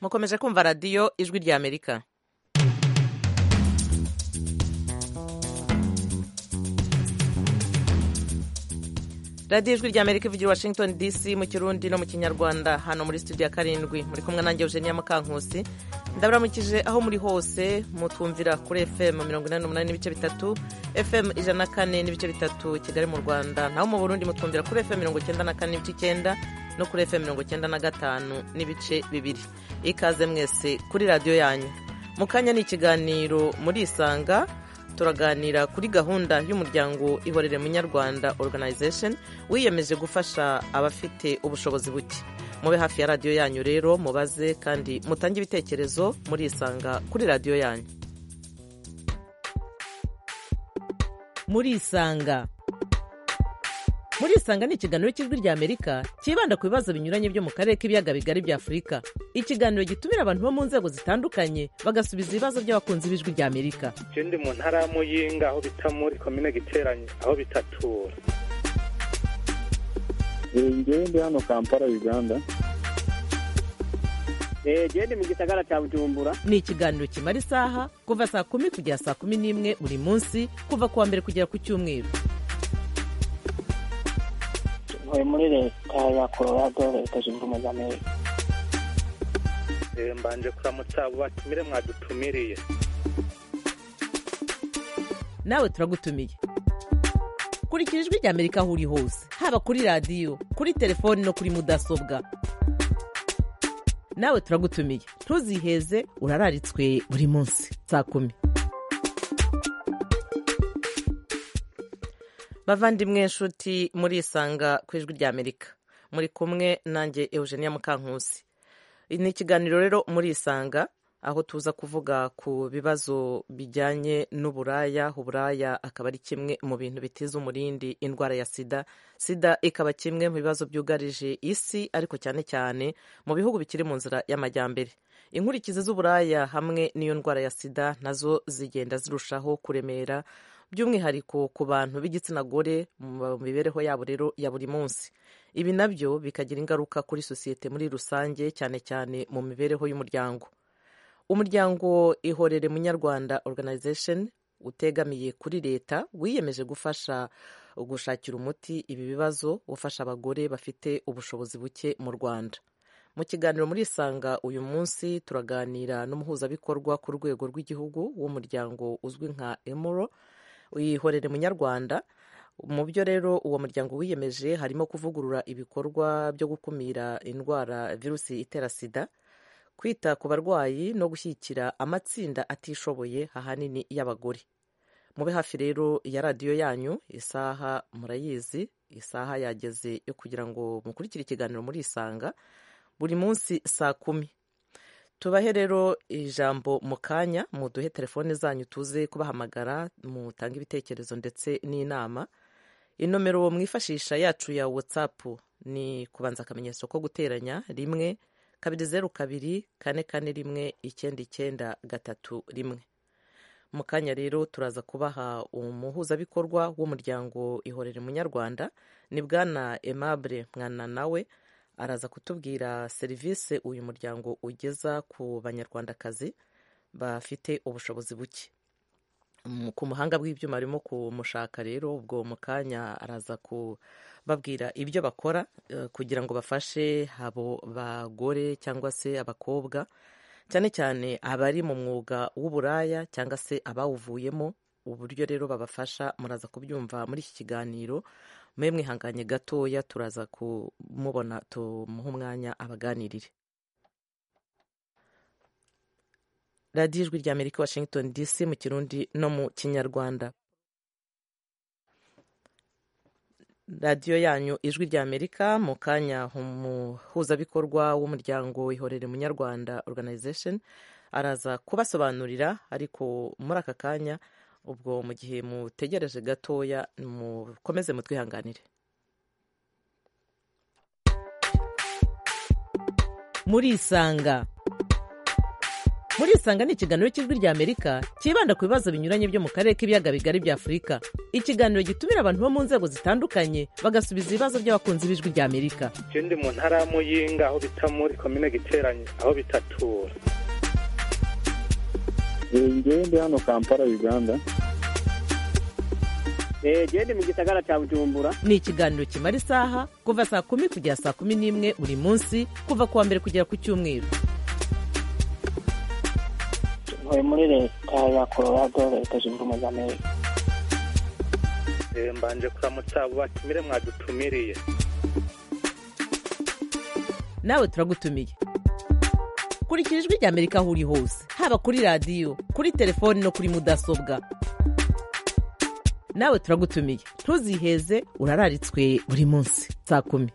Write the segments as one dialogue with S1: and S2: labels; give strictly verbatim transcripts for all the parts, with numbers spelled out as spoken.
S1: mukomeje kumva radiyo ijwi rya amerika. radiyo ijwi rya amerika ivugira washington dc mu kirundi no mu kinyarwanda. Hano muri studio ya karindwi muri kumwe nanjye Eugenia Mukankusi. ndabaramukije aho muri hose mutwumvira kuri fm mirongo inani n'umunani n'ibice bitatu, fm ijana na kane n'ibice bitatu Kigali mu Rwanda, naho mu Burundi mutwumvira kuri fm mirongo icyenda na kane n'ibice icyenda no kuri fm mirongo icyenda na gatanu n'ibice bibiri. Ikaze mwese kuri radiyo yanyu. Mu kanya ni ikiganiro muri Isanga, turaganira kuri gahunda y'umuryango Ihorere Munyarwanda Organization wiyemeje gufasha abafite ubushobozi buke. Mube hafi ya radiyo yanyu rero, mubaze kandi mutange ibitekerezo muri Isanga kuri radiyo yanyu. Muri Isanga muri Isanga ni ikiganiro cy'ijwi rya Amerika kibanda ku bibazo binyuranye byo mu karere k'ibiyaga bigari bya Afurika. Ikiganiro gitumira abantu bo mu nzego zitandukanye bagasubiza ibibazo by'abakunzi b'ijwi rya Amerika.
S2: Je ndi mu ntara ya Muyinga aho bita muri komine Giteranyi aho bitatura.
S3: Ngewe ndi hano Kampala Uganda.
S4: Je ndi mu gisagara cya Bujumbura.
S1: Ni ikiganiro kimara isaha kuva saa kumi kugera saa kumi n'imwe buri munsi, kuva kuwa mbere kugera ku Cyumweru.
S4: Ntuye muri leta ya Colorado, leta zunze ubumwe za Amerika.
S2: Mbanje kuramutsa abo batumire mwadutumiriye.
S1: Nawe turagutumiye. Kurikira ijwi rya Amerika aho uri hose, haba kuri radiyo, kuri telefoni no kuri mudasobwa. Nawe turagutumiye, ntuziheze, urararitswe buri munsi saa kumi. Bavandimwe nshuti muri Isanga ku ijwi rya Amerika, muri kumwe nanjye Eugenia Mukankusi. Ni ikiganiro rero muri Isanga aho tuza kuvuga ku bibazo bijyanye n'uburaya. Uburaya akaba ari kimwe mu bintu bitiza umurindi indwara ya sida. Sida ikaba kimwe mu bibazo byugarije isi, ariko cyane cyane mu bihugu bikiri mu nzira y'amajyambere. Inkurikizi z'uburaya hamwe n'iyo ndwara ya sida nazo zigenda zirushaho kuremera, by'umwihariko ku bantu b'igitsina gore mu mibereho yabo rero ya buri munsi. Ibi nabyo bikagira ingaruka kuri sosiyete muri rusange, cyane cyane mu mibereho y'umuryango. Umuryango Ihorere Munyarwanda Organization utegamiye kuri leta wiyemeje gufasha gushakira umuti ibi bibazo, ufasha abagore bafite ubushobozi buke mu Rwanda. Mu kiganiro muri Isanga uyu munsi turaganira n'umuhuzabikorwa ku rwego rw'igihugu w'umuryango uzwi nka Emuro Ihorere Munyarwanda. Mu byo rero uwo muryango wiyemeje harimo kuvugurura ibikorwa byo gukumira indwara virusi itera sida, kwita ku barwayi no gushyigikira amatsinda atishoboye ahanini y'abagore. Mube hafi rero ya radiyo yanyu, isaha murayizi, isaha yageze yo kugira ngo mukurikire ikiganiro muri Isanga buri munsi saa kumi. Tubahe rero ijambo mu kanya, muduhe telefone zanyu tuze kubahamagara, mutange ibitekerezo ndetse n'inama. Inomero mwifashisha yacu ya WhatsApp ni kubanza akamenyetso ko guteranya rimwe kabiri zeru kabiri kane kane rimwe icyenda icyenda gatatu rimwe. Mu kanya rero turaza kubaha umuhuzabikorwa w'umuryango Ihorere Munyarwanda, ni Bwana Aimable Mwana. Nawe araza kutubwira serivisi uyu muryango ugeza ku banyarwandakazi bafite ubushobozi buke. Ku muhanga bw'ibyuma arimo kumushaka rero, ubwo mu kanya araza kubabwira ibyo bakora kugira ngo bafashe abo bagore cyangwa se abakobwa, cyane cyane abari mu mwuga w'uburaya cyangwa se abawuvuyemo. Uburyo rero babafasha muraza kubyumva muri iki kiganiro. Mwe mwihanganye gatoya, turaza kumubona tumuhe umwanya abaganirire. radiyo ijwi rya Amerika Washington D C mu Kirundi no mu Kinyarwanda. Radiyo yanyu ijwi rya Amerika. Mu kanya umuhuzabikorwa w'umuryango Ihorere Munyarwanda Organization araza kubasobanurira, ariko muri aka kanya ubwo mu gihe mutegereje gatoya mukomeze mutwihanganire. Muri Isanga murisanga ni ikiganiro cy'ijwi rya amerika cyibanda ku bibazo binyuranye byo mu karere k'ibiyaga bigari bya afurika. Ikiganiro gitumira abantu bo mu nzego zitandukanye bagasubiza ibibazo by'abakunzi b'ijwi rya amerika.
S2: Je ndi mu ntara ya Muyinga aho bita muri komine Giteranyi aho bitatura.
S3: ngewe ndi hano Kampala Uganda.
S4: gende mu gisagara cya Bujumbura.
S1: Ni ikiganiro kimara isaha kuva saa kumi kugera saa kumi n'imwe buri munsi kuva ku wa mbere kugera ku cyumweru.
S4: Ntuye muri leta ya Colorado leta zunze ubumwe za Amerika.
S2: Eh mbanje kuramutsa abo batumire mwadutumiriye.
S1: Nawe turagutumiye. Kurikira ijwi rya Amerika aho uri hose, haba kuri radiyo, kuri telefoni no kuri mudasobwa. Nawe turagutumiye, ntuziheze urararitswe buri munsi saa kumi.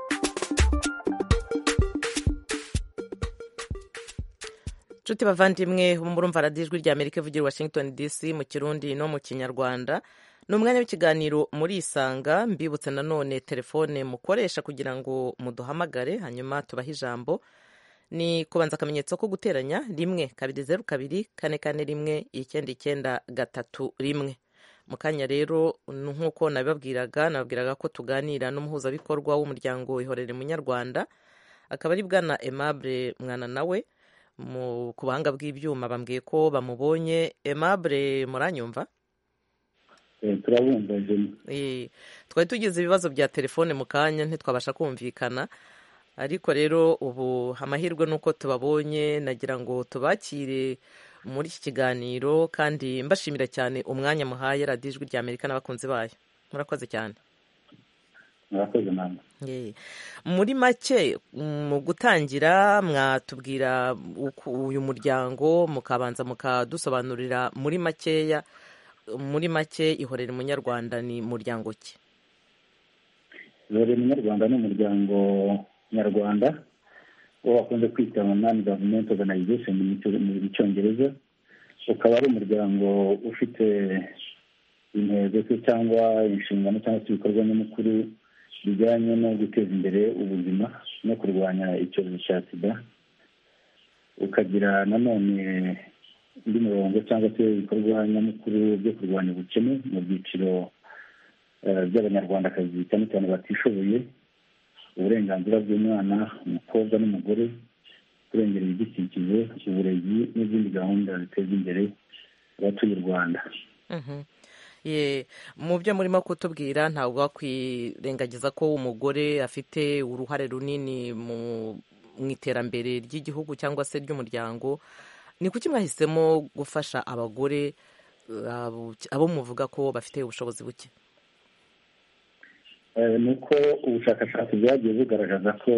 S1: Nshuti bavandimwe murumva radiyo ijwi rya Amerika ivugira Washington D C mu Kirundi no mu Kinyarwanda. Ni umwanya w'ikiganiro muri Isanga. Mbibutse nanone telefone mukoresha kugira ngo muduhamagare hanyuma tubahe ijambo. Ni kubanza akamenyetso ko guteranya rimwe kabiri zeru kabiri kane kane rimwe icyenda icyenda gatatu rimwe. Mu kanya rero nk'uko nabibabwiraga nababwiraga ko tuganira n'umuhuzabikorwa w'umuryango Ihorere Munyarwanda, akaba ari bwana Aimable Mwana nawe mu ku buhanga bw'ibyuma bambwiye ko bamubonye. Aimable muranyumva?
S3: turabumva je.
S1: Eh twari tugize ibibazo bya telefone mu kanya ntitwabasha kumvikana, ariko rero ubu amahirwe nuko tubabonye. Nagira ngo tubakire muri iki kiganiro kandi mbashimira cyane umwanya muhaye radiyo ijwi rya Amerika n'abakunzi bayo. Murakoze cyane.
S3: Murakoze namwe.
S1: Yeah. Muri make mu gutangira mwatubwira uyu muryango mukabanza mukadusobanurira muri makeya muri make Ihorere Munyarwanda ni muryango ki?
S3: Ihorere Munyarwanda ni umuryango nyarwanda uwo bakunze kwita non government organization mu Cyongereza. Ukaba ari umuryango ufite intego cyangwa inshingano cyangwa se ibikorwa nyamukuru bijyanye no guteza imbere ubuzima no kurwanya icyorezo cya sida. Ukagira nanone indi mirongo cyangwa se ibikorwa nyamukuru byo kurwanya ubukene mu byiciro by'abanyarwandakazi cyane cyane batishoboye, uburenganzira bw'umwana, umukobwa n'umugore, kurengera ibidukikije, uburezi n'izindi gahunda ziteza imbere abatuye u Rwanda.
S1: Mu byo murimo kutubwira ntabwo wakwirengagiza ko umugore afite uruhare runini mu iterambere ry'igihugu cyangwa se ry'umuryango. Ni kuki mwahisemo gufasha abagore abo muvuga ko bafite ubushobozi buke?
S3: Nuko ubushakashatsi bwagiye bugaragaza ko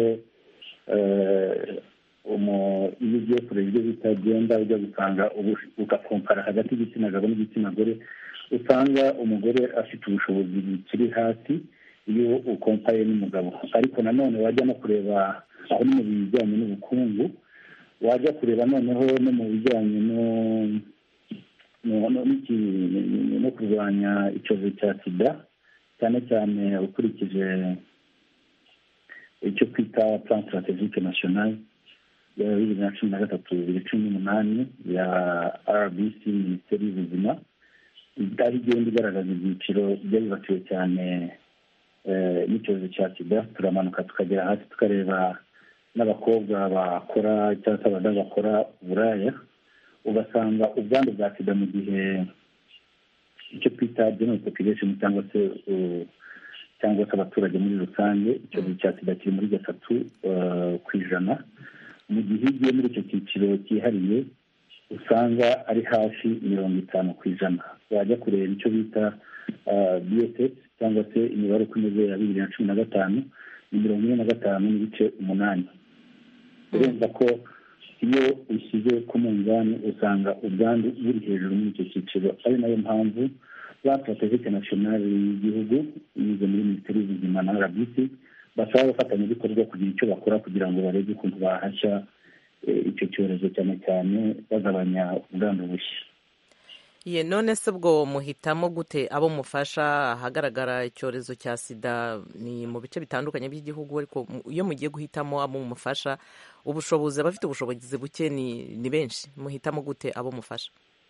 S3: iyo ugiye kureba ibyo bita genda ujya gusanga ugakompara hagati y'igitsina gabo n'igitsina gore, usanga umugore afite ubushobozi bukiri hasi iyo ukompaye n'umugabo. Ariko nanone wajya no kureba aho ni mu bijyanye n'ubukungu, wajya kureba noneho no mu bijyanye no kurwanya icyorezo cya sida, cyane cyane ukurikije icyo twita plan strategique national ya bibiri na cumi na gatatu bibiri cumi n'umunani ya R B C Minisiteri y'Ubuzima, itari igenda igaragaza ibyiciro byibasiwe cyane n'icyorezo cya sida. Turamanuka tukagera hasi tukareba n'abakobwa bakora cyangwa se abadamu bakora uburaya, ugasanga ubwandu bwa sida mu gihe icyo twita general population cyangwa se cyangwa se abaturage muri rusange, icyorezo cya sida kiri muri gatatu ku ijana. Mu gihe igiye muri icyo cyiciro cyihariye usanga ari hafi mirongo itanu ku ijana. Wajya kureba icyo bita B S S cyangwa se imibare uko imeze ya bibiri na cumi na gatanu ni mirongo ine na gatanu n'ibice umunani. Urumva ko iyo ushyize ku munzani usanga ubwandu buri hejuru muri icyo cyiciro. Ari nayo mpamvu ba strategique national y'igihugu inyuze muri Minisiteri y'Ubuzima na R B C basaba abafatanyabikorwa kugira icyo bakora kugira ngo barebe ukuntu bahashya icyo cyorezo cyane cyane bagabanya ubwandu bushya.
S1: ye none se bwo muhitamo gute abo mufasha? ahagaragara icyorezo cya sida ni mu bice bitandukanye by'igihugu, ariko iyo mugiye guhitamo abo mufasha, ubushobozi abafite ubushobozi buke ni ni benshi, muhitamo gute abo mufasha?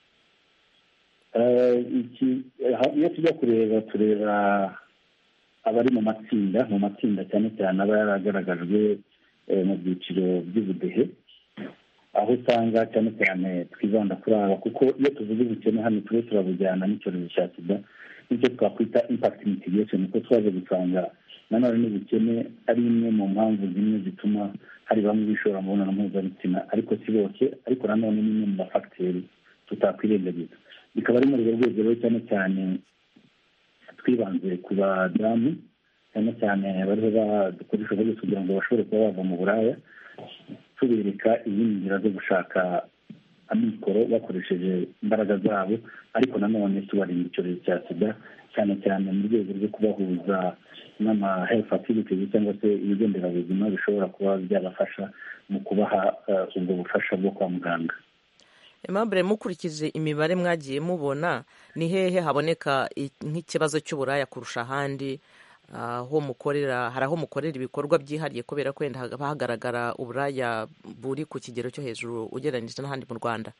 S3: iyo tujya kureba tureba abari mu matsinda mu matsinda cyane cyane aba yaragaragajwe mu byiciro by'ubudehe, aho usanga cyane cyane twibanda kuri aba, kuko iyo tuvuze ubukene hano tube turabujyana n'icyorezo cya sida, nicyo twakwita impact mitigation, kuko twaje gusanga nanone n'ubukene ari imwe mu mpamvu zimwe zituma hari bamwe bishora mu mibonano mpuzabitsina, ariko si bose, ariko nanone ni imwe mu mafagiteri tutakwirengagiza. Bikaba ari muri urwo rwego cyane cyane twibanze ku badamu, cyane cyane bariho badukoresha byose kugira ngo bashobore kuba bava mu buraya, tubereka izindi nzira zo gushaka amikoro bakoresheje imbaraga zabo, ariko nanone tubarinda icyorezo cya sida, cyane cyane mu rwego rwo kubahuza n'ama health facilities cyangwa se ibigo nderabuzima bishobora kuba byabafasha mu kubaha ubwo bufasha bwo kwa muganga.
S1: Aimable, mukurikije imibare mwagiye mubona, ni hehe haboneka nk'ikibazo cy'uburaya kurusha ahandi? aho mukorera hari aho mukorera ibikorwa byihariye kubera ko wenda hagaragara uburaya buri ku kigero cyo hejuru ugereranyije n'ahandi mu Rwanda?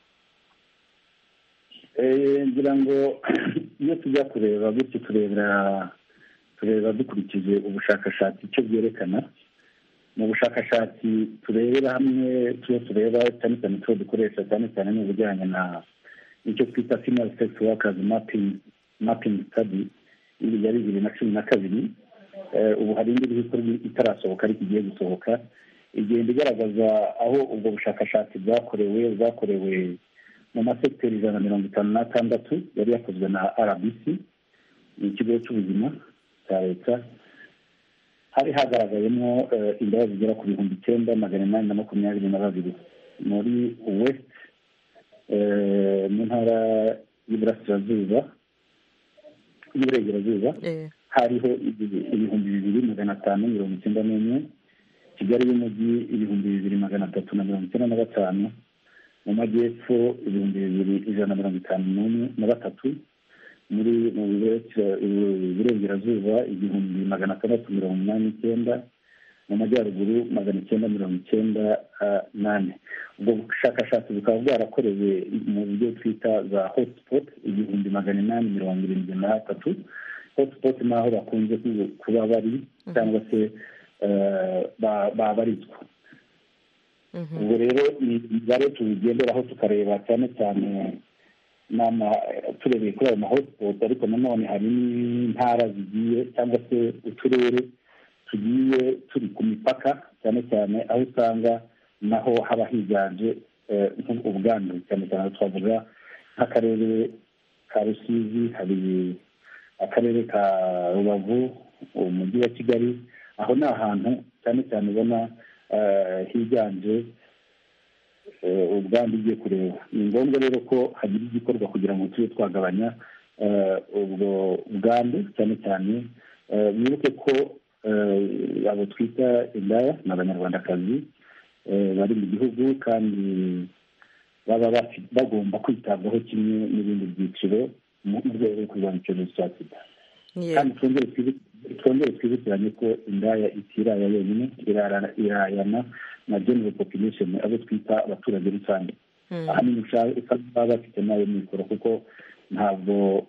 S3: ngira ngo iyo tujya kureba bityo turebera tureba dukurikije ubushakashatsi icyo bwerekana. Mu bushakashatsi turebera hamwe tuyo tureba cyane cyane tuyo dukoresha cyane cyane mu bijyanye na icyo twita female sex workers mapping mapping study ya bibiri na cumi na kabiri. Ubu hari indi bikorwa itarasohoka ariko igiye gusohoka, igenda igaragaza aho ubwo bushakashatsi bwakorewe bwakorewe mu masekiteri ijana na mirongo itanu n'atandatu yari yakozwe na R B C, ikigo cy'ubuzima cya leta. Hari hagaragayemo indaya zigera ku bihumbi icyenda magana inani na makumyabiri na babiri muri west mu ntara y'iburasirazuba y'uburengerazuba. Hariho ibihumbi bibiri magana atanu mirongo icyenda n'umwe, Kigali y'umujyi ibihumbi bibiri magana atatu na mirongo icyenda na gatanu, mu majyepfo ibihumbi bibiri ijana na mirongo itanu n'umwe na batatu, muri mu burengerazuba igihumbi magana atandatu mirongo inani n'icyenda, mu majyaruguru magana icyenda mirongo icyenda nane. Ubwo bushakashatsi bukaba bwarakorewe mu buryo twita za hotspot igihumbi magana inani mirongo irindwi na gatatu. Hotspot ni aho bakunze kuba bari cyangwa se babarizwa. Ubwo rero ni imibare tubigenderaho tukareba cyane cyane turebeye kuri ayo mahotspot, ariko nanone hari n'intara zigiye cyangwa se uturere tugiye turi ku mipaka, cyane cyane aho usanga naho haba higanje ubwandu, cyane cyane twavuga nk'akarere ka Rusizi, hari akarere ka Rubavu, umujyi wa Kigali. Aho ni ahantu cyane cyane ubona higanje ubwandu ugiye kureba. Ni ngombwa rero ko hagira igikorwa kugira ngo tube twagabanya ubwo bwandu, cyane cyane mwibuke ko abo twita indaya ni abanyarwandakazi bari mu gihugu kandi baba bagomba kwitabwaho kimwe n'ibindi byiciro mu rwego rwo kurwanya icyorezo cya sida. Kandi twongere twibukiranye ko indaya itiraya yonyine, irayana na general population, abo twita abaturage rusange. Ahanini usanga bafite nayo mikoro, kuko ntabwo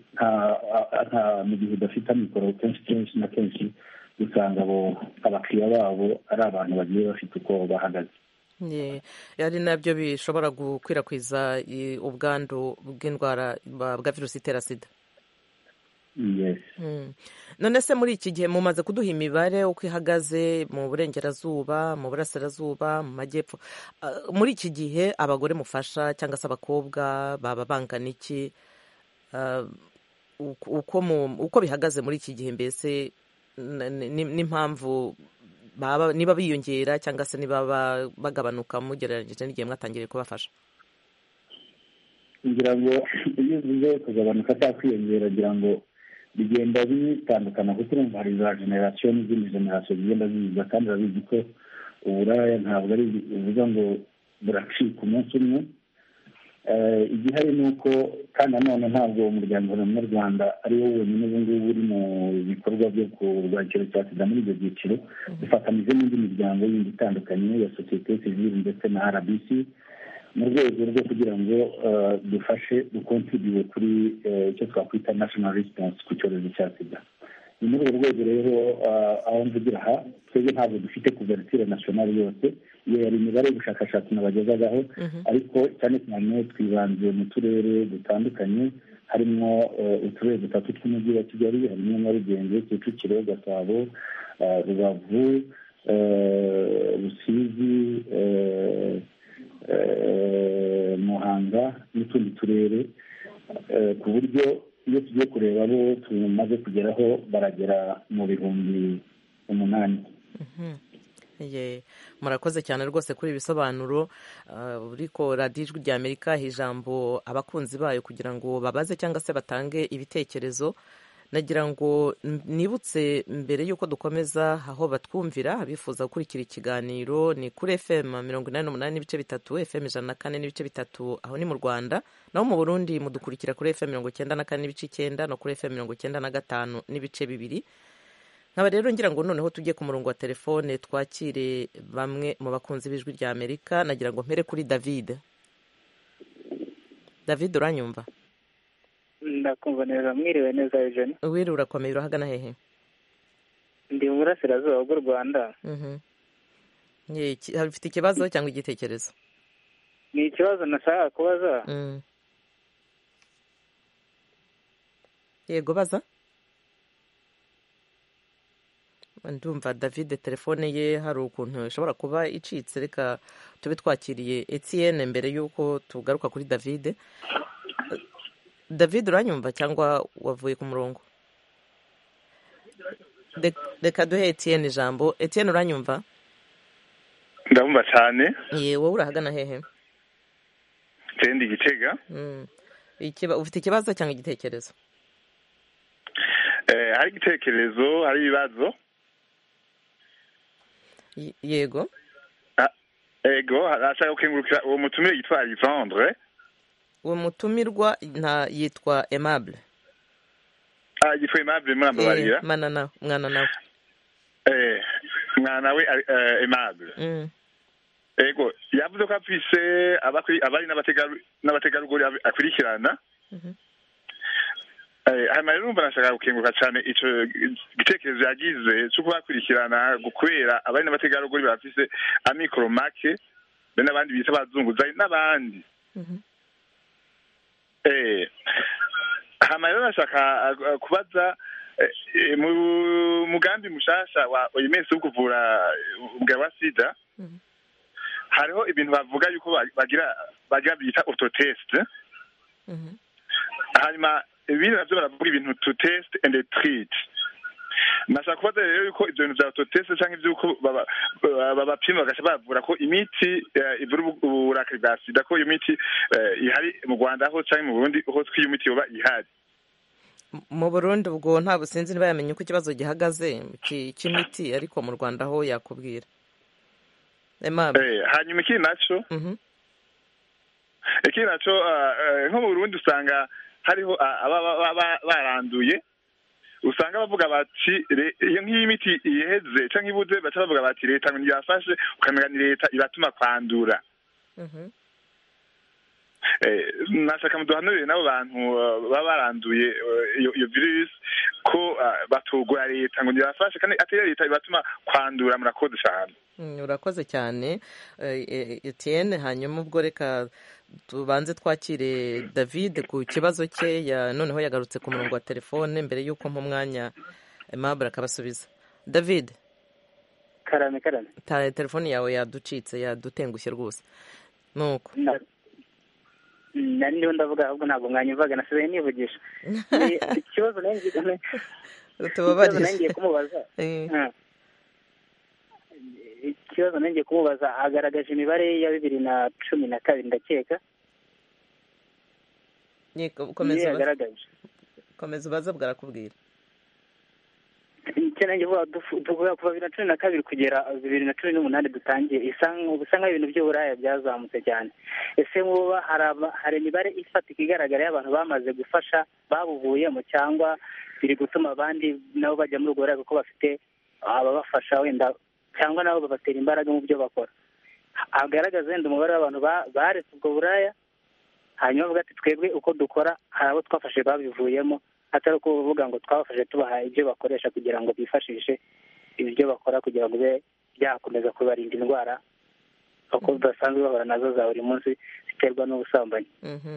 S3: mu gihe udafite mikoro kenshi kenshi na kenshi usanga abo abakiriya babo ari abantu bagiye bafite uko bahagaze.
S1: Ari nabyo bishobora gukwirakwiza ubwandu bw'indwara bwa virusi itera sida.
S3: Yes.
S1: None se muri iki gihe mumaze kuduha imibare uko ihagaze mu burengerazuba, mu burasirazuba, mu majyepfo. Muri iki gihe abagore mufasha cyangwa se abakobwa baba bangana iki? Uko uko bihagaze muri iki gihe, mbese n'impamvu niba biyongera cyangwa se niba bagabanuka mugereranyije n'igihe mwatangiriye kubafasha?
S3: Ngira ngo iyo bize kugabanuka cyangwa kwiyongera, ngira ngo bigenda bitandukana, kuko urumva hari za generasiyo n'izindi generasiyo zigenda ziza, kandi urabizi ko uburaya ntabwo ari bivuga ngo buracika umunsi umwe. igihari ni uko kandi nanone ntabwo umuryango nyarwanda ari wo wenyine ubu ngubu uri mu bikorwa byo kurwanya icyorezo cya sida muri ibyo byiciro, dufatanyije n'indi miryango yindi itandukanye ya sosiyete sivile ndetse na R B C mu rwego rwo kugira ngo dufashe dukontribuye kuri icyo twakwita national response ku cyorezo cya sida. ni muri urwo rwego rero aho mvugira aha twebwe ntabwo dufite kuverture nationale yose, iyo yari imibare y'ubushakashatsi nabagezagaho, ariko cyane cyane twibanze mu turere dutandukanye, harimo uturere dutatu tw'umujyi wa Kigali, harimo Nyarugenge, Kicukiro, Gasabo, Rubavu, Rusizi, Muhanga n'utundi turere, ku buryo iyo tugiye kureba abo tumaze kugeraho baragera mu bihumbi umunani.
S1: Murakoze cyane rwose kuri ibisobanuro. Uriko radiyo ijwi rya Amerika ijambo abakunzi bayo kugira ngo babaze cyangwa se batange ibitekerezo. Nagira ngo nibutse mbere y'uko dukomeza aho batwumvira, abifuza gukurikira ikiganiro ni kuri F M mirongo inani n'umunani n'ibice bitatu, F M ijana na kane n'ibice bitatu aho ni mu Rwanda, naho mu Burundi mudukurikira kuri F M mirongo icyenda na kane n'ibice icyenda no kuri F M mirongo icyenda na gatanu n'ibice bibiri. Nkaba rero ngira ngo noneho tujye ku murongo wa telefone twakire bamwe mu bakunzi b'ijwi rya Amerika. Nagira ngo mpere kuri David. David, uranyumva?
S4: Ndakumva neza. Mwiriwe neza Eugene?
S1: Wiri, urakomeye, urahagana hehe?
S4: Ndi mu burasirazuba bw'u Rwanda.
S1: Mhm. Ufite ikibazo cyangwa igitekerezo?
S4: Ni ikibazo nashaka kubaza.
S1: Mm. Yego, baza. Ndumva David telefone ye hari ukuntu ishobora kuba icitse, reka tube twakiriye Etienne mbere y'uko tugaruka kuri David. David, uranyumva cyangwa wavuye ku murongo? Reka duhe Etienne ijambo. Etienne, uranyumva?
S5: Ndumva cyane.
S1: Ye, wowe urahagana hehe?
S5: Tendi Gitega.
S1: Mm. Ikiba ufite ikibazo cyangwa igitekerezo?
S5: Eh, hari igitekerezo, hari ibibazo.
S1: Yego.
S5: Ah, ego, ashaka gukengurukira uwo mutumire yitwa Alexandre.
S1: Uwo mutumirwa nta yitwa Aimable.
S5: Ah, yitwa Aimable murambabarira.
S1: Eh, mana na mwana nawe.
S5: Eh, mwana we uh, Aimable.
S1: Mm.
S5: Ego, yavuze ko afise abakuri abari n'abategaru n'abategarugori akurikirana. Mhm. Eh, hama rero umva nashaka gukenguruka cyane ico gitekerezo yagize cyo kubakurikirana gukwera abari n'abategarugori bafise amikoro make n'abandi bita bazunguzayi n'abandi. Mhm. Eh, hama rero nashaka kubaza mu mugambi mushasha wa imesi wo kuvura ubwa wa sida. Mhm. Hariho ibintu bavuga yuko bagira bagira bita autotest. Mhm. Hanyuma ibintu navyo baravuga ibintu to test and treat. Nashaka kubaza rero yuko ibyo bintu bya autotest cyangwa ivyuko babapima bagasha bavura ko imiti ivura uburakari bwa sida, ko iyo miti ihari mu Rwanda aho cyangwa mu Burundi aho twiyo miti yoba ihari.
S1: Mu Burundi ubwo nta businzi niba yamenye uko ikibazo gihagaze cy'imiti, ariko mu Rwanda aho yakubwira.
S5: Eh, hanyuma iki naco? Mhm. Iki naco nko mu Burundi usanga hariho baranduye, usanga bavuga bati iyo nk'iyi miti iheze cyangwa ibuze baca bavuga bati leta ngo ntiyafashe, ukamenya ni leta ibatuma kwandura. Mhm. Eh, nashaka muduhanurire n'abo bantu baba baranduye iyo virus ko batugura leta ngo ntiyafashe kandi atari leta ibatuma kwandura. Murakoze cyane.
S1: Urakoze cyane Etienne. Hanyuma ubwo reka tubanze twakire David ku kibazo cye, ya noneho yagarutse ku murongo wa telefone mbere y'uko mu mwanya Aimable akabasubiza. David,
S4: karame karame,
S1: ta telefone yawe yaducitse, yadutengushye rwose. Nuko
S4: nari ndiho ndavuga ahubwo ntabwo mwanyumvaga, nasigaye nivugisha. Ikibazo nangiye
S1: tubabarire
S4: nangiye kumubaza ikibazo nangiye kumubaza agaragaje imibare ya bibiri na cumi na kabiri ndakeka.
S1: Komeza komeza ubaza bwarakubwira.
S4: icyo nanjye tuvuga kuva bibiri na cumi na kabiri kugera bibiri na cumi n'umunani dutangiye bisa nk'aho ibintu by'uburaya byazamutse cyane. Ese muba hari imibare ifatika igaragara y'abantu bamaze gufasha babuvuyemo, cyangwa biri gutuma abandi nabo bajya muri ubwo buraya kuko bafite ababafasha wenda, cyangwa nabo babatera imbaraga mu byo bakora? Hagaragaza wenda umubare w'abantu baretse ubwo buraya, hanyuma bavuga ati twebwe uko dukora hari abo twafashe babivuyemo, atari uko bavuga ngo twabafashe tubaha ibyo bakoresha kugira ngo bifashishe ibyo bakora kugira ngo bibe byakomeza kubarinda indwara kuko basanzwe bahura nazo za buri munsi ziterwa n'ubusambanyi.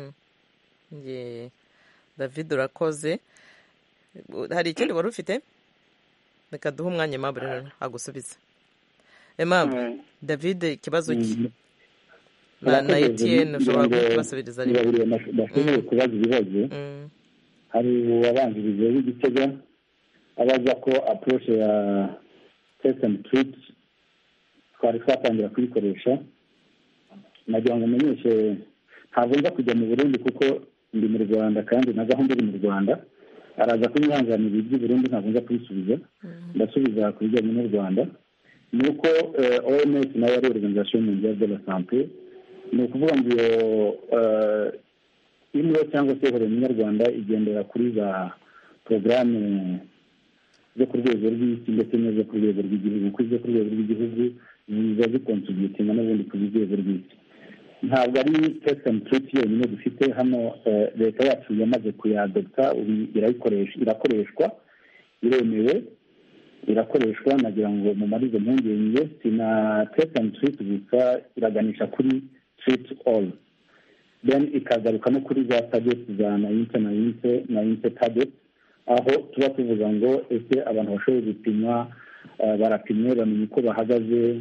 S1: David urakoze. Hari ikindi wari ufite? Reka duhe umwanya Aimable agusubize. Aimable, David ikibazo ki na na Etienne ushobora kubasubiriza rimwe.
S3: Bashobora kubaza ibibazo. Hari uwabanjirije w'Igitega abaza ko approach ya test and treat twari twatangira kuyikoresha. Nagira ngo menyeshe ntabwo nza kujya mu Burundi kuko ndi mu Rwanda kandi na gahunda iri mu Rwanda. Araza kunyanganira iby'i Burundi ntabwo nza kubisubiza. Ndasubiza ku bijyanye n'u Rwanda. Ni uko O M S nayo ari Organisation Mondiale de la Santé, ni ukuvuga ngo iyo imwe cyangwa se buri munyarwanda igendera kuri za porogaramu zo ku rwego rw'isi ndetse n'izo ku rwego rw'igihugu. Kuri zo ku rwego rw'igihugu ziza zikontributinga n'ubundi ku rwego rw'isi. Ntabwo ari test and treat yonyine dufite hano. Leta yacu yamaze kuyadopta, irayikoresha, irakoreshwa, iremewe, irakoreshwa. Nagira ngo mu marizo mpungenge sina test and treat gusa, iraganisha kuri treat all, then ikagaruka no kuri za target za nayinte nayinte nayinte target, aho tuba tuvuga ngo ese abantu bashoboye gupimwa barapimwe bamenye uko bahagaze,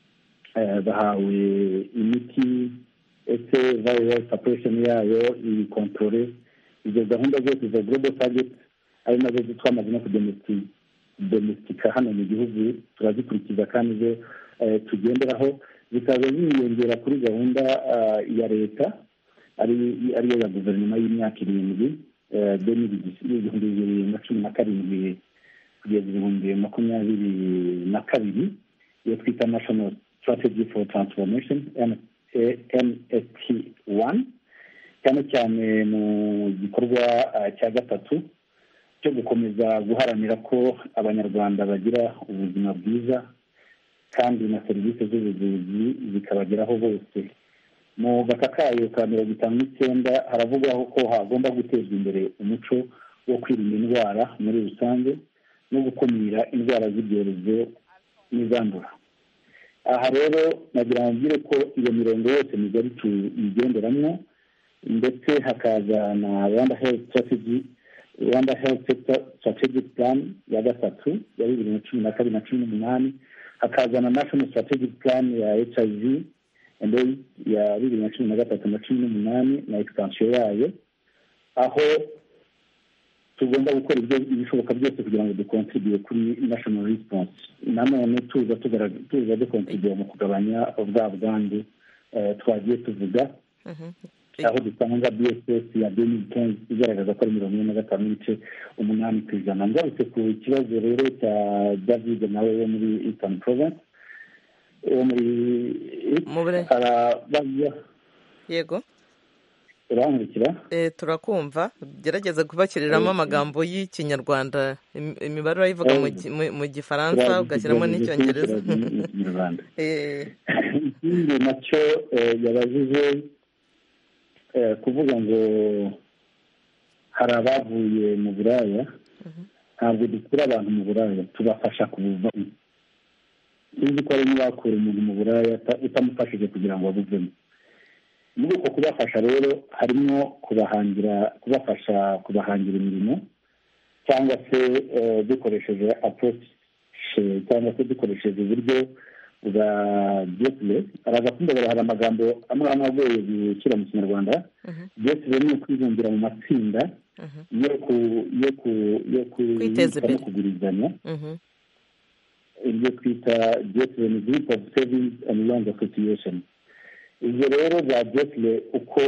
S3: bahawe imiti, ese viral suppression yayo iri controle. Izo gahunda zose za global target ari nazo twamaze no kudomestika hano mu gihugu, turazikurikiza kandi zo tugenderaho, zikaza ziyongera kuri gahunda ya leta ari ariyo ya guverinoma y'imyaka irindwi ibihumbi bibiri na cumi na karindwi kugeza ibihumbi makumyabiri na kabiri, iyo twita National Strategy for Transformation N S T one, cyane cyane mu gikorwa cya gatatu cyo gukomeza guharanira ko abanyarwanda bagira ubuzima bwiza kandi na serivisi z'ubuvuzi zikabageraho bose. Mu gaka kayo ka mirongo itanu n'icyenda haravugwaho ko hagomba gutezwa imbere umuco wo kwirinda indwara muri rusange no gukumira indwara z'ibyorezo n'izandura. Aha rero nagira ngo mbwire ko iyo mirongo yose migari tuyigenderamo, ndetse hakaza na Rwanda Health Strategy, Rwanda Health Sector Strategic Plan ya gatatu ya bibiri na cumi na kabiri na cumi n'umunani, hakaza na National Strategic Plan ya H I V and AIDS ya bibiri na cumi na gatatu na cumi n'umunani na extension yayo, aho tugomba gukora ibishoboka byose kugira ngo dukontribute kuri national response. Nanone tuza tuza dukontribute mu kugabanya bwa bwandu twagiye tuvuga, aho dusanga B S S ya deux mille quinze igaragaza ko ari mirongo ine na gatanu n'ibice umunani ku ijana. Ngarutse ku kibazo rero cya David nawe wo muri Eastern Province, wo muri arabaza.
S1: Yego,
S3: urankurikira?
S1: Eh, turakumva. Gerageza kubakiriramo amagambo y'Ikinyarwanda, imibare urayivuga mu Gifaransa ugashyiramo n'Icyongereza.
S3: Eh, ikindi nacyo yabajije kuvuga ngo hari abavuye mu buraya. Ntabwo dukura abantu mu buraya, tubafasha kubuvamo. Sinzi ko ari n'abakura umuntu mu buraya utamufashije kugira ngo abuvemo. Muri uko kubafasha rero harimo kubahangira kubafasha kubahangira imirimo, cyangwa se dukoresheje approach cyangwa se dukoresheje uburyo bwa Jesle. Aragakunda hari amagambo amwe amwe agoye gushyira mu Kinyarwanda. Jesle ni ukwibumbira mu matsinda yo ku yo ku yo kugurizanya, ibyo twita Jesle ni Group of Savings and Loan Association. Ibyo rero za Jesle uko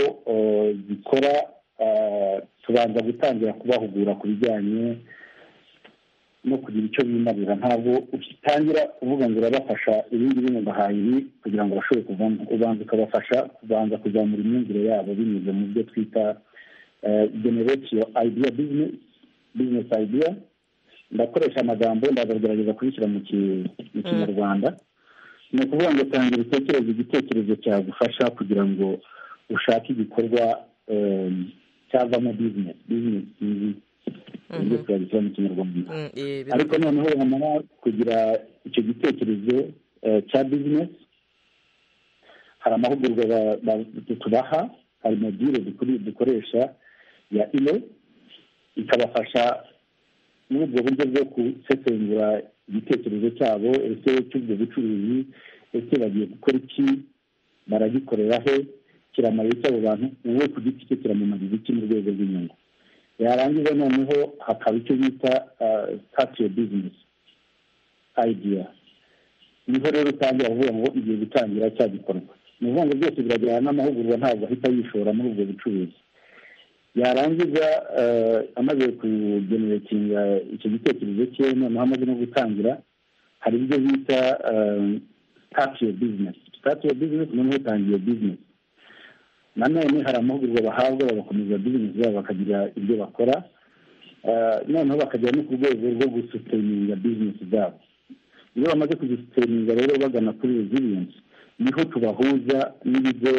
S3: zikora, tubanza gutangira kubahugura ku bijyanye no kugira icyo bimarira. Ntabwo utangira kuvuga ngo urabafasha ibindi bintu bahaye ibi kugira ngo bashobore kuvamo, ubanza ukabafasha kubanza kuzamura imyumvire yabo binyuze mu byo twita generate your idea business business idea. Ndakoresha amagambo ndagerageza kubishyira mu kinyarwanda. Ni ukuvuga ngo tangira utekereze igitekerezo cyagufasha kugira ngo ushake igikorwa cyavamo business business ibyo twagishyira mu kinyarwanda. Ariko noneho wamara kugira icyo gitekerezo cya business, hari amahugurwa tubaha, hari module dukoresha ya ilo ikabafasha muri ubwo buryo bwo gusesengura igitekerezo cyabo, ese cy'ubwo bucuruzi, ese bagiye gukora iki, baragikorera he, kiramarira icyo abo bantu, wowe ku giti cye kiramumariza iki mu rwego rw'inyungu. Yarangiza noneho hakaba icyo bita start your business idea. Niho rero utangira kuvuga ngo igiye gutangira cya gikorwa. Ni ukuvuga ngo byose birajyana n'amahugurwa, ntabwo ahita yishora muri ubwo bucuruzi. Yarangiza amaze kugeneratinga icyo gitekerezo cye, noneho amaze no gutangira, hari ibyo bita start your business. Start your business noneho utangiye business. Nanone hari amahugurwa bahabwa bagakomeza business zabo bakagira ibyo bakora, noneho bakagera no ku rwego rwo gusustaininga business zabo. Iyo bamaze kuzisustaininga rero bagana kuri resilience, niho tubahuza n'ibigo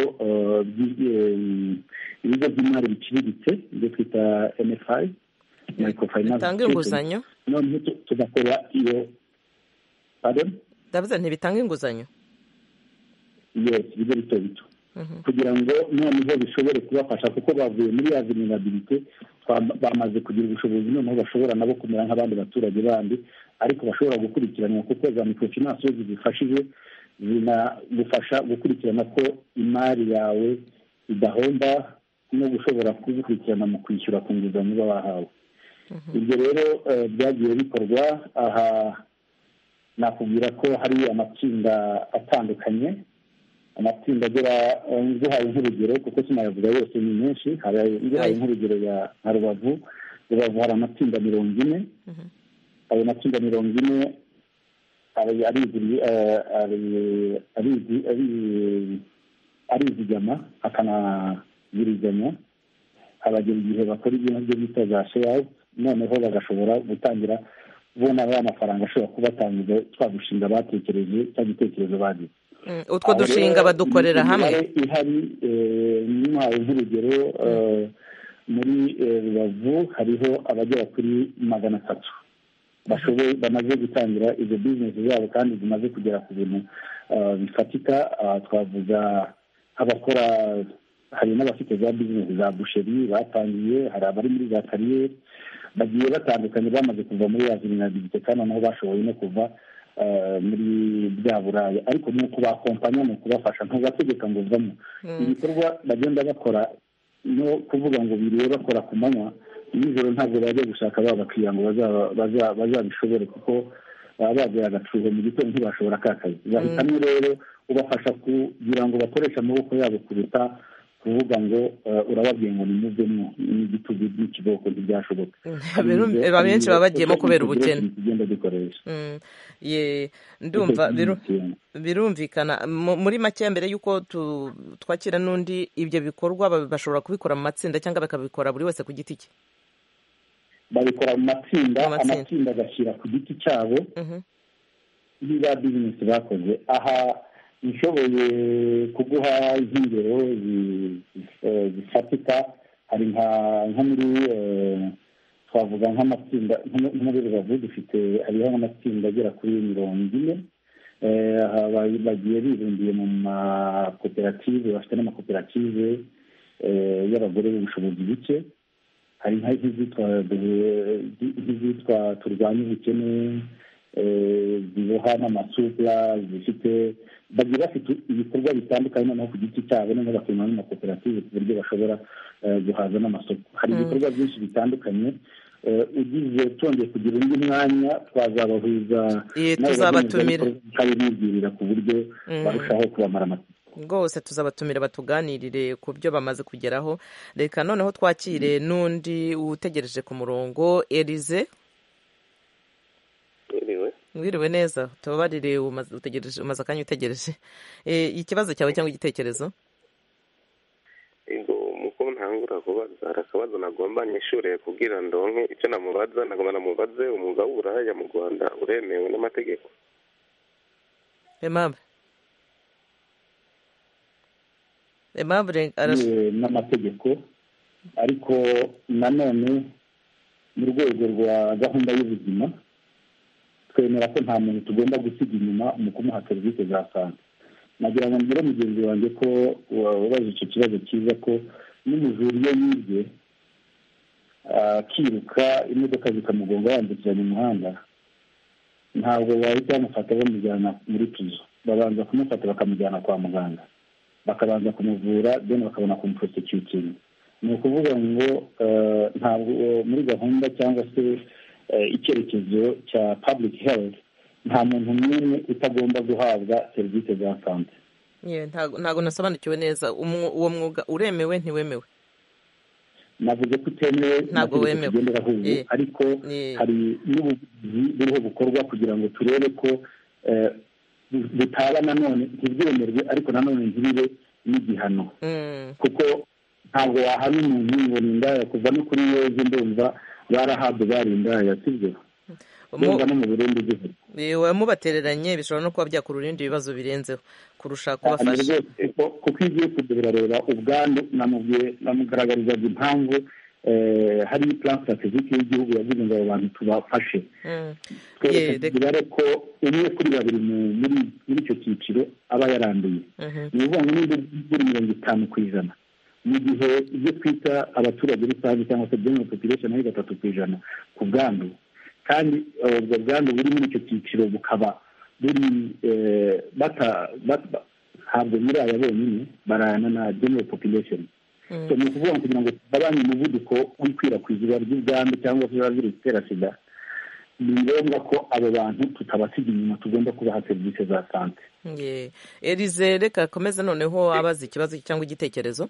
S3: ibigo by'imari biciriritse ibyo twita M F I, microfinance,
S1: bitanga inguzanyo.
S3: Noneho tugakora iyo pardon
S1: ndavuze ntibitanga inguzanyo.
S3: Yes, ibigo bito bito kugira ngo noneho bishobore kubafasha, kuko bavuye muri ya vulnerability bamaze kugira ubushobozi, noneho bashobora nabo kumera nk'abandi baturage bandi, ariko bashobora gukurikiranwa, kuko za microfinance zifashije zinagufasha gukurikirana ko imari yawe idahomba no gushobora kuzikurikirana mu kwishyura ku nguzanyo uba wahawe. Ibyo rero byagiye bikorwa. Aha nakubwira ko hari amatsinda atandukanye, amatsinda agera, nguhaye nk'urugero kuko sinayavuga yose ni menshi, hari nguhaye nk'urugero ya Rubavu. Rubavu hari amatsinda mirongo ine. Ayo matsinda mirongo ine arizigama akanagurizanya, abagera igihe bakora ibyo bita za shares, noneho bagashobora gutangira kubona ya mafaranga ashobora kubatangiza twa dushinga batekereje, cya gitekerezo bagize.
S1: Utwo dushinga badukorera hamwe.
S3: Ihari nyuma nk'urugero muri Rubavu hariho abagera kuri magana atatu bashoboye bamaze gutangira izo business zabo, kandi zimaze kugera ku bintu bifatika. Twavuga abakora, hari n'abafite za business za boucherie batangiye, hari abari muri za kariyeri bagiye batandukanye, bamaze kuva muri ya vulnerability kandi naho bashoboye no kuva muri bya buraya, ariko ni ukubakompanya, ni ukubafasha, ntubategeka ngo uvamo. Ibikorwa bagenda bakora no kuvuga ngo biriwe bakora ku manywa, nijoro ntabwo bajya gushaka ba bakiriya ngo bazabishobore, kuko baba baguye agacuho mu gitondo ntibashobora kakazi. Bahitamo rero ubafasha kugira ngo bakoreshe amaboko yabo kuruta kuvuga ngo urababwiye ngo nimuvemo n'igitugu n'ikiboko ntibyashoboka.
S1: Abenshi baba bagiyemo kubera ubukene.
S3: Tugenda dukoresha.
S1: Ndumva birumvikana. Muri make mbere y'uko twakira n'undi, ibyo bikorwa bashobora kubikora mu matsinda cyangwa bakabikora buri wese ku giti cye?
S3: Babikora mu matsinda, amatsinda agashyira ku giti cyabo niba bizinesi bakoze. Aha nishoboye kuguha ingero zifatika. Hari nko muri twavuga nk'amatsinda muri Rubavu dufite, hariho nk'amatsinda agera kuri mirongo ine bagiye bibumbiye mu makoperative, bafite n'amakoperative y'abagore b'ubushobozi buke. Hari nk'izitwa turwanya ubukene, ziboha n'amasupla, zifite bagiye bafite ibikorwa bitandukanye noneho ku giti cyabo, noneho bakemura n'amakoperative ku buryo bashobora guhaza n'amasoko. Hari ibikorwa byinshi bitandukanye. Ugize twongeye kugira undi mwanya twazabahuza,
S1: tuzabatumira
S3: bibwirira ku buryo barushaho kubamara amatsiko.
S1: Rwose tuzabatumira batuganirire ku byo bamaze kugeraho. Reka noneho twakire n'undi utegereje ku murongo. Elize, wiriwe neza, tubabarire umaze akanya utegereje. Ikibazo cyawe cyangwa igitekerezo?
S6: Ego muko ntangura kubaza hari akabazo nagomba nyishure kugira ndonke icyo namubaza nagomba namubaze umwuga w'uburaya mu Rwanda uremewe n'amategeko.
S1: Aimable Aimable
S3: n'amategeko, ariko nanone mu rwego rwa gahunda y'ubuzima twemera ko nta muntu tugomba gusiga inyuma mu kumuha serivisi za sante. Nagira ngo mbere mugenzi wanjye ko wabaje icyo kibazo cyiza ko n'umujura iyo yibye akiruka imodoka zikamugonga yambukiranya umuhanda, ntabwo bahita bamufata bamujyana muri prizo, babanza kumufata bakamujyana kwa muganga, bakabanza kumuvura, then bakabona kumuprosecuting. Ni ukuvuga ngo ntabwo muri gahunda cyangwa se icyerekezo cya public health nta muntu n'umwe utagomba guhabwa serivisi za sante.
S1: Ntabwo nasobanukiwe neza, uwo mwuga uremewe ntiwemewe?
S3: Navuze ko utemewe,
S1: ntabwo wemewe,
S3: ariko hari n'ubuvuzi buriho bukorwa kugira ngo turebe ko butaba nanone ntibwemerwe ariko nanone ntibibe n'igihano, kuko ntabwo wahana umuntu ngo ni indaya kuva no kuri yoze ndumva barahabwe bari indaya, sibyo? Ndumva no mu Burundi gihugu
S1: wamubatereranye bishobora no kuba byakurura ibindi bibazo birenzeho kurusha kubafasha,
S3: kuko iyo ugiye kugerera ubwandu namugaragarizaga impamvu hari plan strategique y'igihugu yavuze ngo abo bantu tubafashe. Twebwe ko umwe kuri babiri muri icyo cyiciro aba yaranduye, ni ukuvuga ngo n'indi buri mirongo itanu ku ijana, mu gihe ibyo twita abaturage rusange cyangwa se general population ari gatatu ku ijana ku bwandu, kandi ubwo bwandu buri muri icyo cyiciro bukaba buri ntabwo nyiraya bonyine barayana na general population. So ni ukuvuga kugira ngo tugabanye umuvuduko w'ikwirakwizwa ry'ubwandu cyangwa se virusi itera sida, ni ngombwa ko abo bantu tutabasiga inyuma, tugomba kubaha serivisi za sante.
S1: Elize reka akomeze noneho abaza ikibazo cyangwa igitekerezo.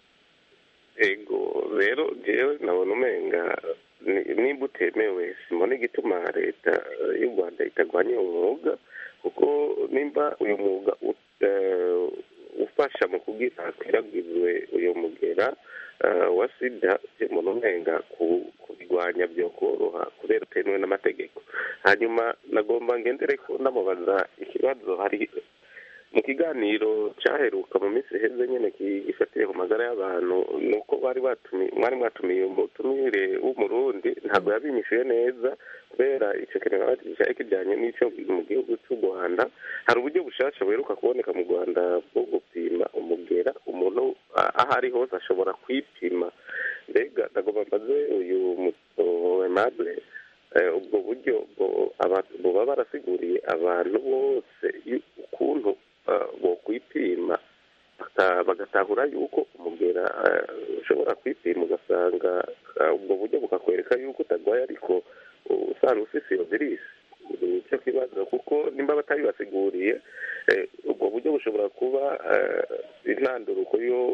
S6: Ego rero jewe nabona umenga nimba utemewe simone igituma leta y'u Rwanda itagwanya umwuga, kuko nimba uyu mwuga ufasha mu kugira akwiragizwe uyu mugera wa sida, simone umenga kubigwanya byo koroha kubera utemewe n'amategeko. Hanyuma nagomba ngendere ko namubaza ikibazo, hari mu kiganiro cyaheruka mu minsi iheze nyine gifatiye ku magara y'abantu, nuko bari batumiye mwari mwatumiye umutumire w'umurundi, ntabwo yabinyishuye neza kubera icyo kintu cyari kijyanye n'icyo mu gihugu cy'u Rwanda. Hari uburyo bushasha buheruka kuboneka mu Rwanda bwo gupima umugera, umuntu aho ari hose ashobora kwipima. Mbega ndagomba mbaze uyu Aimable ubwo buryo buba barasiguriye abantu bose ukuntu bo kwipima bagatahura yuko umugera ushobora kwipima ugasanga ubwo buryo bukakwereka yuko utagwaye ariko usanga ufise iyo virusi. Nicyo kibazo, kuko nimba batabibasiguriye ubwo buryo bushobora kuba intanduruko yo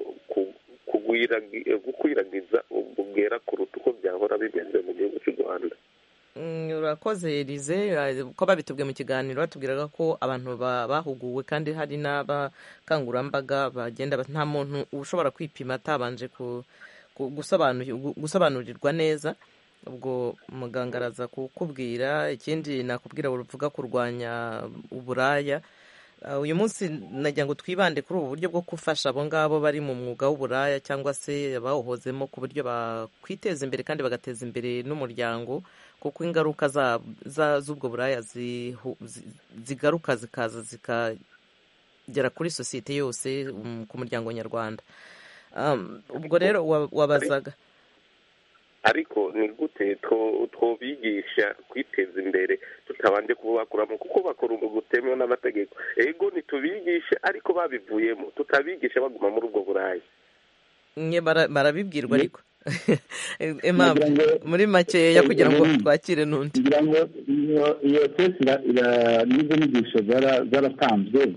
S6: gukwiragiza ubugera kuruta uko byahora bimeze mu gihugu cy'u Rwanda.
S1: Urakoze Elize, ko babitubwiye mu kiganiro batubwiraga ko abantu bahuguwe kandi hari n'abakangurambaga bagenda, nta muntu ushobora kwipima atabanje gusobanurirwa neza. Ubwo muganga araza kukubwira. Ikindi nakubwira uvuga kurwanya uburaya, uyu munsi nagira ngo twibande kuri ubu buryo bwo gufasha abo ngabo bari mu mwuga w'uburaya cyangwa se abawuhozemo ku buryo bakwiteza imbere kandi bagateza imbere n'umuryango, kuko ingaruka z'ubwo buraya zigaruka zikaza zikagera kuri sosiyete yose, ku muryango nyarwanda. Ubwo rero wabazaga
S6: ariko ni gute twobigisha kwiteza imbere tutabanje kubakuramo, kuko bakora umwuga utemewe n'amategeko. Ego ntitubigishe ariko babivuyemo, tutabigisha baguma muri ubwo burayi.
S1: Barabibwirwa ariko muri makeya kugira ngo twakire n'undi.
S3: kugira ngo iyo tesi n'izo nyigisho zaratanzwe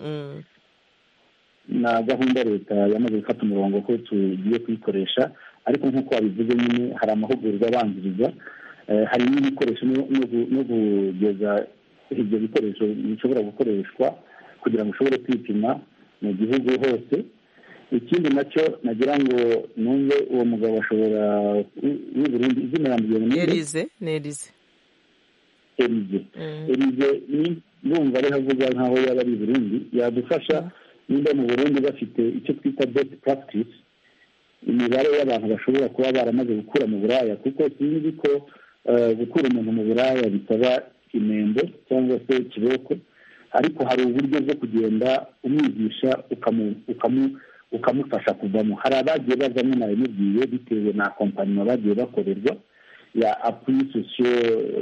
S3: na gahunda leta yamaze gufata umurongo ko tugiye kuyikoresha, ariko nk'uko wabivuze nyine hari amahugurwa abanziriza, hari n'ibikoresho no kugeza ibyo bikoresho bishobora gukoreshwa kugira ngo ushobore kwipima mu gihugu hose. ikindi nacyo nagira ngo numve uwo mugabo ashobora w'i Burundi izina yambwiye ni
S1: Elize ni Elize
S3: Elize Elize ndumva ari havuga nkaho yaba ari Burundi yadufasha niba mu Burundi bafite icyo twita best practice imibare y'abantu bashobora kuba baramaze gukura mu buraya, kuko sinzi ko gukura umuntu mu buraya bitaba inembo cyangwa se ikiboko, ariko hari uburyo bwo kugenda umwigisha ukamufasha kuvamo. hari abagiye bavamo nawe mubwiye bitewe na kompanyi bagiye bakorerwa ya appui socio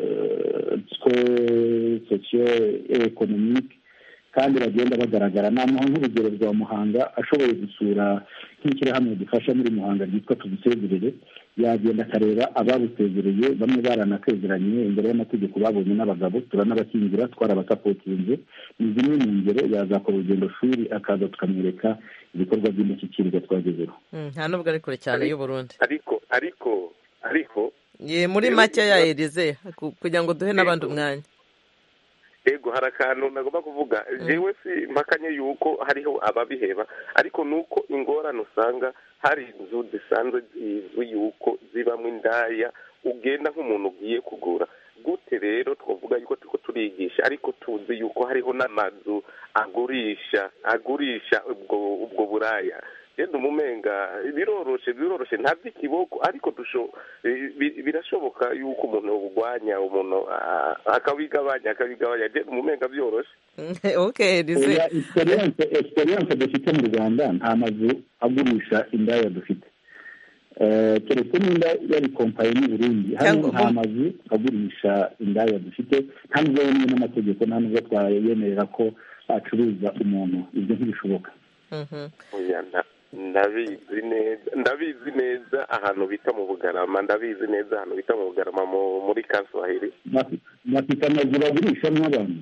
S3: socio economique kandi bagenda bagaragara. namuha nk'urugero rwa Muhanga ashoboye gusura nk'ishyirahamwe dufasha muri Muhanga ryitwa Tubisezerere, yagenda akareba ababusezereye bamwe baranasezeranye imbere y'amategeko babonye n'abagabo turanabakingira twarabasapotinze. ni zimwe mu ngero yazakora urugendo shuri akaza tukamwereka ibikorwa by'indashyikirwa twagezeho.
S1: nta nubwo ari kure cyane y'u Burundi
S6: ariko ariko ariko
S1: ye muri make ya Elize kugira ngo duhe n'abandi umwanya.
S6: ego hari akantu nagomba kuvuga jewe si mpakanye yuko hariho ababiheba, ariko nuko ingorane usanga hari inzu zisanzwe zizwi yuko zibamwo indaya ugenda nk'umuntu ugiye kugura gute. rero twavuga yuko turiko turigisha ariko tuzi yuko hariho n'amazu agurisha agurisha ubwo ubwo buraya. Yenda umumenga biroroshe biroroshe nta by'ikiboko, ariko dusho birashoboka yuko umuntu ubugwanya umuntu akabigabanya akabigabanya je umumenga byoroshe.
S1: Okay, dize
S3: experience experience dufite mu Rwanda nta mazu agurisha indaya dufite. eh keretse n'inda yari company mu Burundi hano nta mazu agurisha indaya dufite, nta nubwo yemewe n'amategeko, nta nubwo twayemerera ko acuruza umuntu, ibyo ntibishoboka.
S1: Mhm.
S6: Oyana ndabizi neza ndabizi neza ahantu bita mu Bugarama, ndabizi neza ahantu bita mu Bugarama muri Kaswahili
S3: bafite amazu bagurisha n'abantu.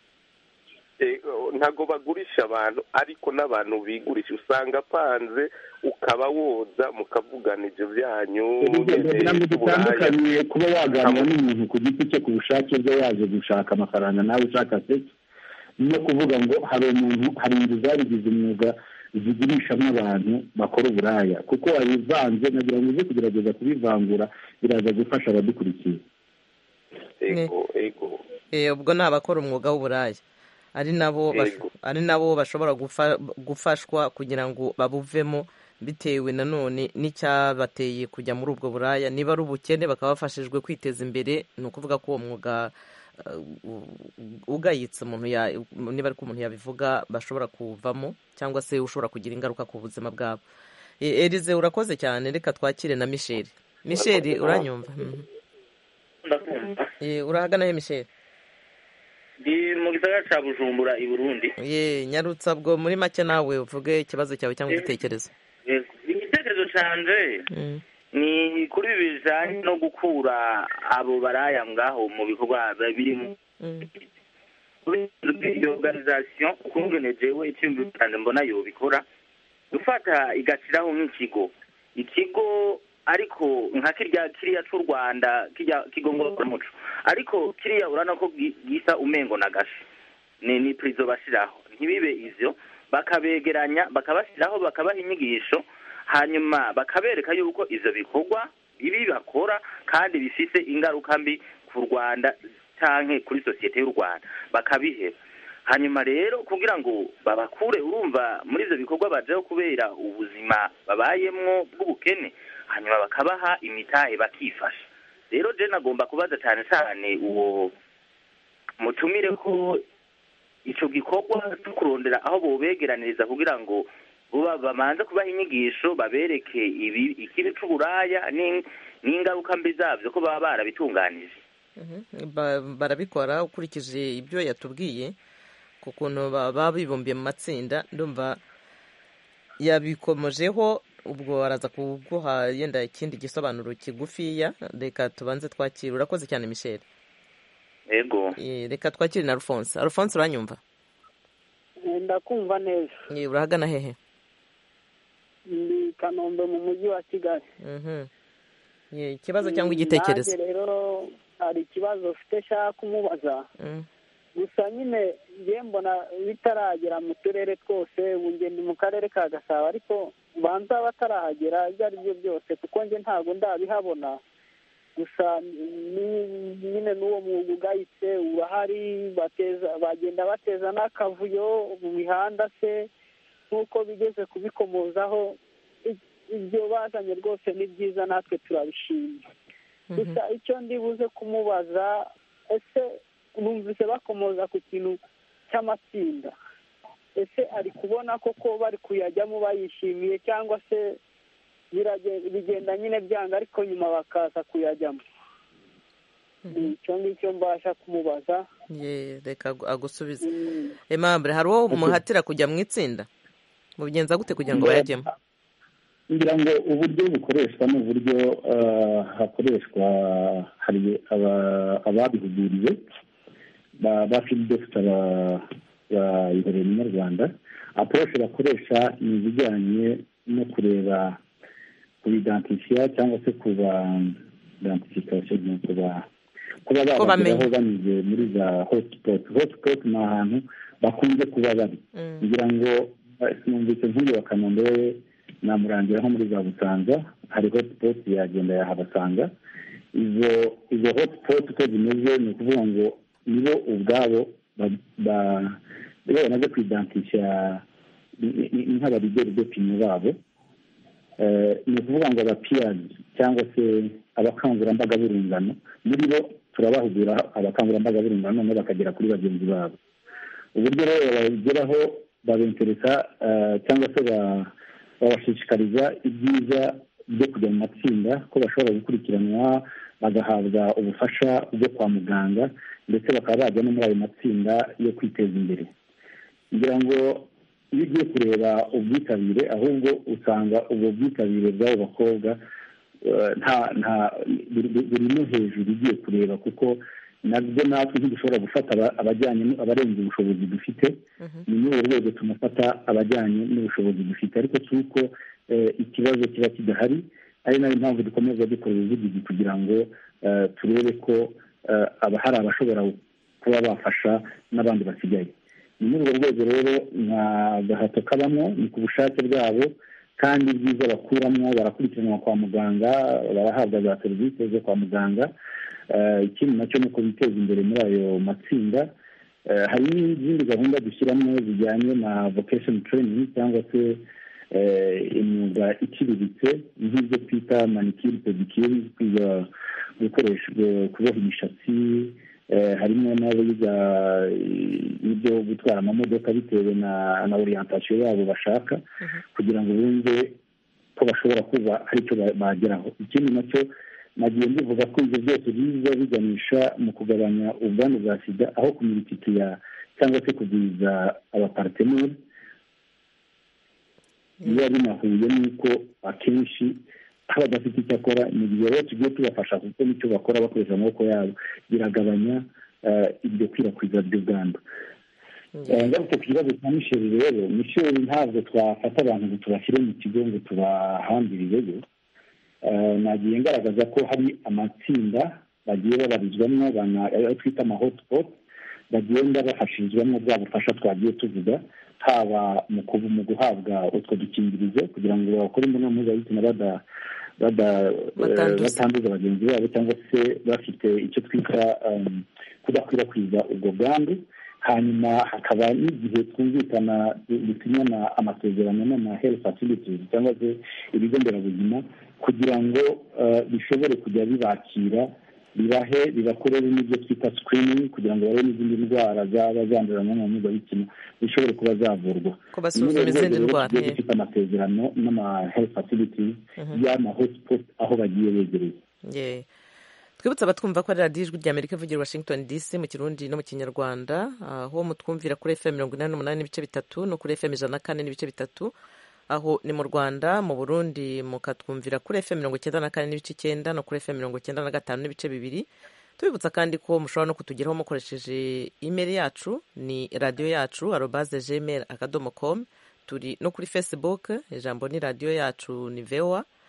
S6: ntago bagurisha abantu ariko n'abantu bigurisha, usanga panze ukaba woza mukavugana ibyo byanyu.
S3: Bitandukanye kuba waganira n'umuntu ku giti cye ku bushake bwe yaje gushaka amafaranga nawe ushaka se, no kuvuga ngo hari umuntu hari inzu zabigize umwuga zigurishamo abantu bakora uburaya, kuko wabivanze nagira ngo uze kugerageza kubivangura biraza gufasha abadukurikiye.
S6: ego ego
S1: eh ubwo ni abakora umwuga w'uburaya ari nabo ari nabo bashobora gufashwa kugira ngo babuvemo, bitewe nanone n'icyabateye kujya muri ubwo buraya. niba ari ubukene bakaba bafashijwe kwiteza imbere, ni ukuvuga ko uwo mwuga ugayitse umuntu niba ari ko umuntu yabivuga bashobora kuvamo, cyangwa se ushobora kugira ingaruka ku buzima bwabo. Elize urakoze cyane, reka twakire na Michel. Michel uranyumva? eh urahagana he Michel?
S7: Ndi mu gisagara ca Bujumbura i Burundi.
S1: Ye nyarutsa bwo muri make nawe uvuge ikibazo cyawe cyangwa igitekerezo.
S7: Igitekerezo canje ni kuri bijanye no gukura abo baraya ngaho mu bikorwa birimo iyo organisation kungene jewe icyumviro cyane mbona yo bikora dufata igashiraho nk'ikigo ikigo ariko nka kirya kiriya cy'u Rwanda kijya kigongora umuco, ariko kiriya urana ko gisa umengo na gashi ni ni prizo bashiraho ntibibe ivyo, bakabegeranya bakabashiraho bakabaha inyigisho, hanyuma bakabereka yuko ivyo bikorwa ibi bakora kandi bifise ingaruka mbi ku Rwanda canke kuri societe y'u Rwanda bakabiheba. hanyuma rero kugira ngo babakure urumva muri ivyo bikorwa bajeho kubera ubuzima babayemwo bw'ubukene, hanyuma bakabaha imitahe bakifasha. rero je nagomba kubaza cyane cyane uwo mutumire ko ico gikorwa cyo kurondera aho bobegeraniriza kugira ngo buba bamanze kubaha inyigisho babereke ibi ikibi c'uburaya n'ingaruka mbi zavyo ko baba barabitunganije.
S1: barabikora ukurikije ibyo yatubwiye ku kuntu baba bibumbiye mu matsinda. ndumva yabikomojeho, ubwo araza kuguha yenda ikindi gisobanuro kigufiya. reka tubanze twakira. urakoze cyane Michel.
S7: Yego.
S1: reka twakire na Alphonse. Alphonse uranyumva?
S8: ndakumva neza.
S1: urahagana hehe?
S8: ni Kanombe mu mujyi wa Kigali.
S1: ikibazo cyangwa igitekerezo?
S8: rero hari ikibazo ufite nshaka kumubaza. gusa nyine ngiye mbona bitaragera mu turere twose, ubu ngenda mu karere ka Gasabo ariko banza batarahagera ibyo ari byo byose kuko njye ntabwo ndabihabona. Gusa nyine n'uwo mwuga ugayitse urahari, bateza bagenda bateza n'akavuyo mu mihanda se nk'uko bigeze kubikomozaho. Ibyo bazanye rwose ni byiza, natwe turabishima. Gusa icyo ndi buze kumubaza, ese numvise bakomoza ku kintu cy'amatsinda, ese ari kubona koko bari kuyajyamo bayishimiye cyangwa se bigenda nyine byanga ariko nyuma bakaza kuyajyamo? icyo ngicyo mbasha kumubaza.
S1: Reka agusubize. Aimable, hari uwo umuhatira kujya mu itsinda? mubigenza gute kugira ngo bayajyemo?
S3: ngira ngo uburyo bukoreshwa ni uburyo hakoreshwa, hari ababihuguriwe ba field doctor bayihereye mu Rwanda. Approche bakoresha ni ibijyanye no kureba kubidantifiya cyangwa se kuba identification, kuba kuba babageraho banyuze muri za hotspot. Hotspot ni ahantu bakunze kuba bari. ngira ngo numvise nk'uyu wa Kanombe namurangira nko muri za Busanza hari hotspot yagenda yahabasanga. izo izo hotspot uko zimeze ni ukuvuga ngo nibo ubwabo bamaze kwidantisha nk'abarigeri dopinyo babo. ni ukuvuga ngo abapiyazi cyangwa se abakangurambaga b'urungano, muri bo turabahugura abakangurambaga b'urungano noneho bakagera kuri bagenzi babo. uburyo rero babigeraho babenteresa cyangwa se babashishikariza ibyiza byo kujya mu matsinda, ko bashobora gukurikiranwa bagahabwa ubufasha bwo kwa muganga, ndetse bakaba bajya no muri ayo matsinda yo kwiteza imbere. ngira ngo iyo ugiye kureba ubwitabire, ahubwo usanga ubwo bwitabire bw'abo bakobwa nta nta burimo hejuru ugiye kureba, kuko nabyo natwe ntidushobora gufata abajyanye abarenze ubushobozi dufite. ni muri urwo rwego tunafata abajyanye n'ubushobozi dufite, ariko si uko ikibazo kiba kidahari. ari nayo mpamvu dukomeza dukora ubuvugizi kugira ngo turebe ko hari abashobora kuba bafasha n'abandi basigaye. ni muri urwo rwego rero nta gahato kabamo, ni ku bushake bwabo, kandi ibyiza bakuramo barakurikiranwa kwa muganga, barahabwa za serivisi zo kwa muganga. ikindi nacyo ni uko biteza imbere muri ayo matsinda. hari n'izindi gahunda dushyiramo zijyanye na vocation training cyangwa se imyuga iciriritse, nk'ibyo twita manicure pedicure, kwiga gukoresha kuboha imishatsi. harimo n'abiga ibyo gutwara amamodoka bitewe na na orientation yabo bashaka, kugira ngo bumve ko bashobora kuba hari icyo bageraho. ikindi nacyo nagiye mbivuga ko ibyo byose biza biganisha mu kugabanya ubwandu bwa sida, aho kumurikitiya cyangwa se kugwiza abaparteneri. biba binahuye n'uko akenshi aho badafite icyo akora, mu gihe rero tugiye tubafasha kuko n'icyo bakora bakoresha amaboko yabo, biragabanya iryo kwirakwizwa ry'ubwandu. ngarutse ku kibazo cya Michel rero, Michel ntabwo twafata abantu ngo tubashyire mu kigo ngo tubahambirireyo. nagiye ngaragaza ko hari amatsinda bagiye babarizwamo, ayo twita ama hotspot, bagenda bafashirizwamo bwa bufasha twagiye tuvuga, haba mu guhabwa utwo dukingirizo kugira ngo bakore imibonano mpuzabitsina batanduza bagenzi babo, cyangwa se bafite icyo twita kudakwirakwiza ubwo bwandu. hanyuma hakaba n'igihe twumvikana dusinyana amasezerano n'ama health facilities cyangwa se ibigo nderabuzima, kugira ngo bishobore kujya bibakira, bibahe bibakorere n'ibyo twita screening, kugira ngo barebe n'izindi ndwara zaba zandurira mu mibonano mpuzabitsina zishobore kuba zavurwa.
S1: ko basuzuma izindi ndwara.
S3: dufite amasezerano n'ama health facilities y'ama hotspot aho bagiye begereye.
S1: twibutse abatwumva ko ari radiyo ijwi ry'Amerika ivugira Washington D C mu Kirundi no mu Kinyarwanda, aho mutwumvira kuri F M mirongo inani n'umunani n'ibice bitatu no kuri F M ijana na kane n'ibice bitatu, aho ni mu Rwanda. Mu Burundi mukatwumvira kuri F M mirongo icyenda na kane n'ibice icyenda no kuri F M mirongo icyenda na gatanu n'ibice bibiri. tubibutsa kandi ko mushobora no kutugeraho mukoresheje email yacu, ni radiyo yacu arobase gmail akadomo com. turi no kuri Facebook, ijambo ni radiyo yacu ni V O A.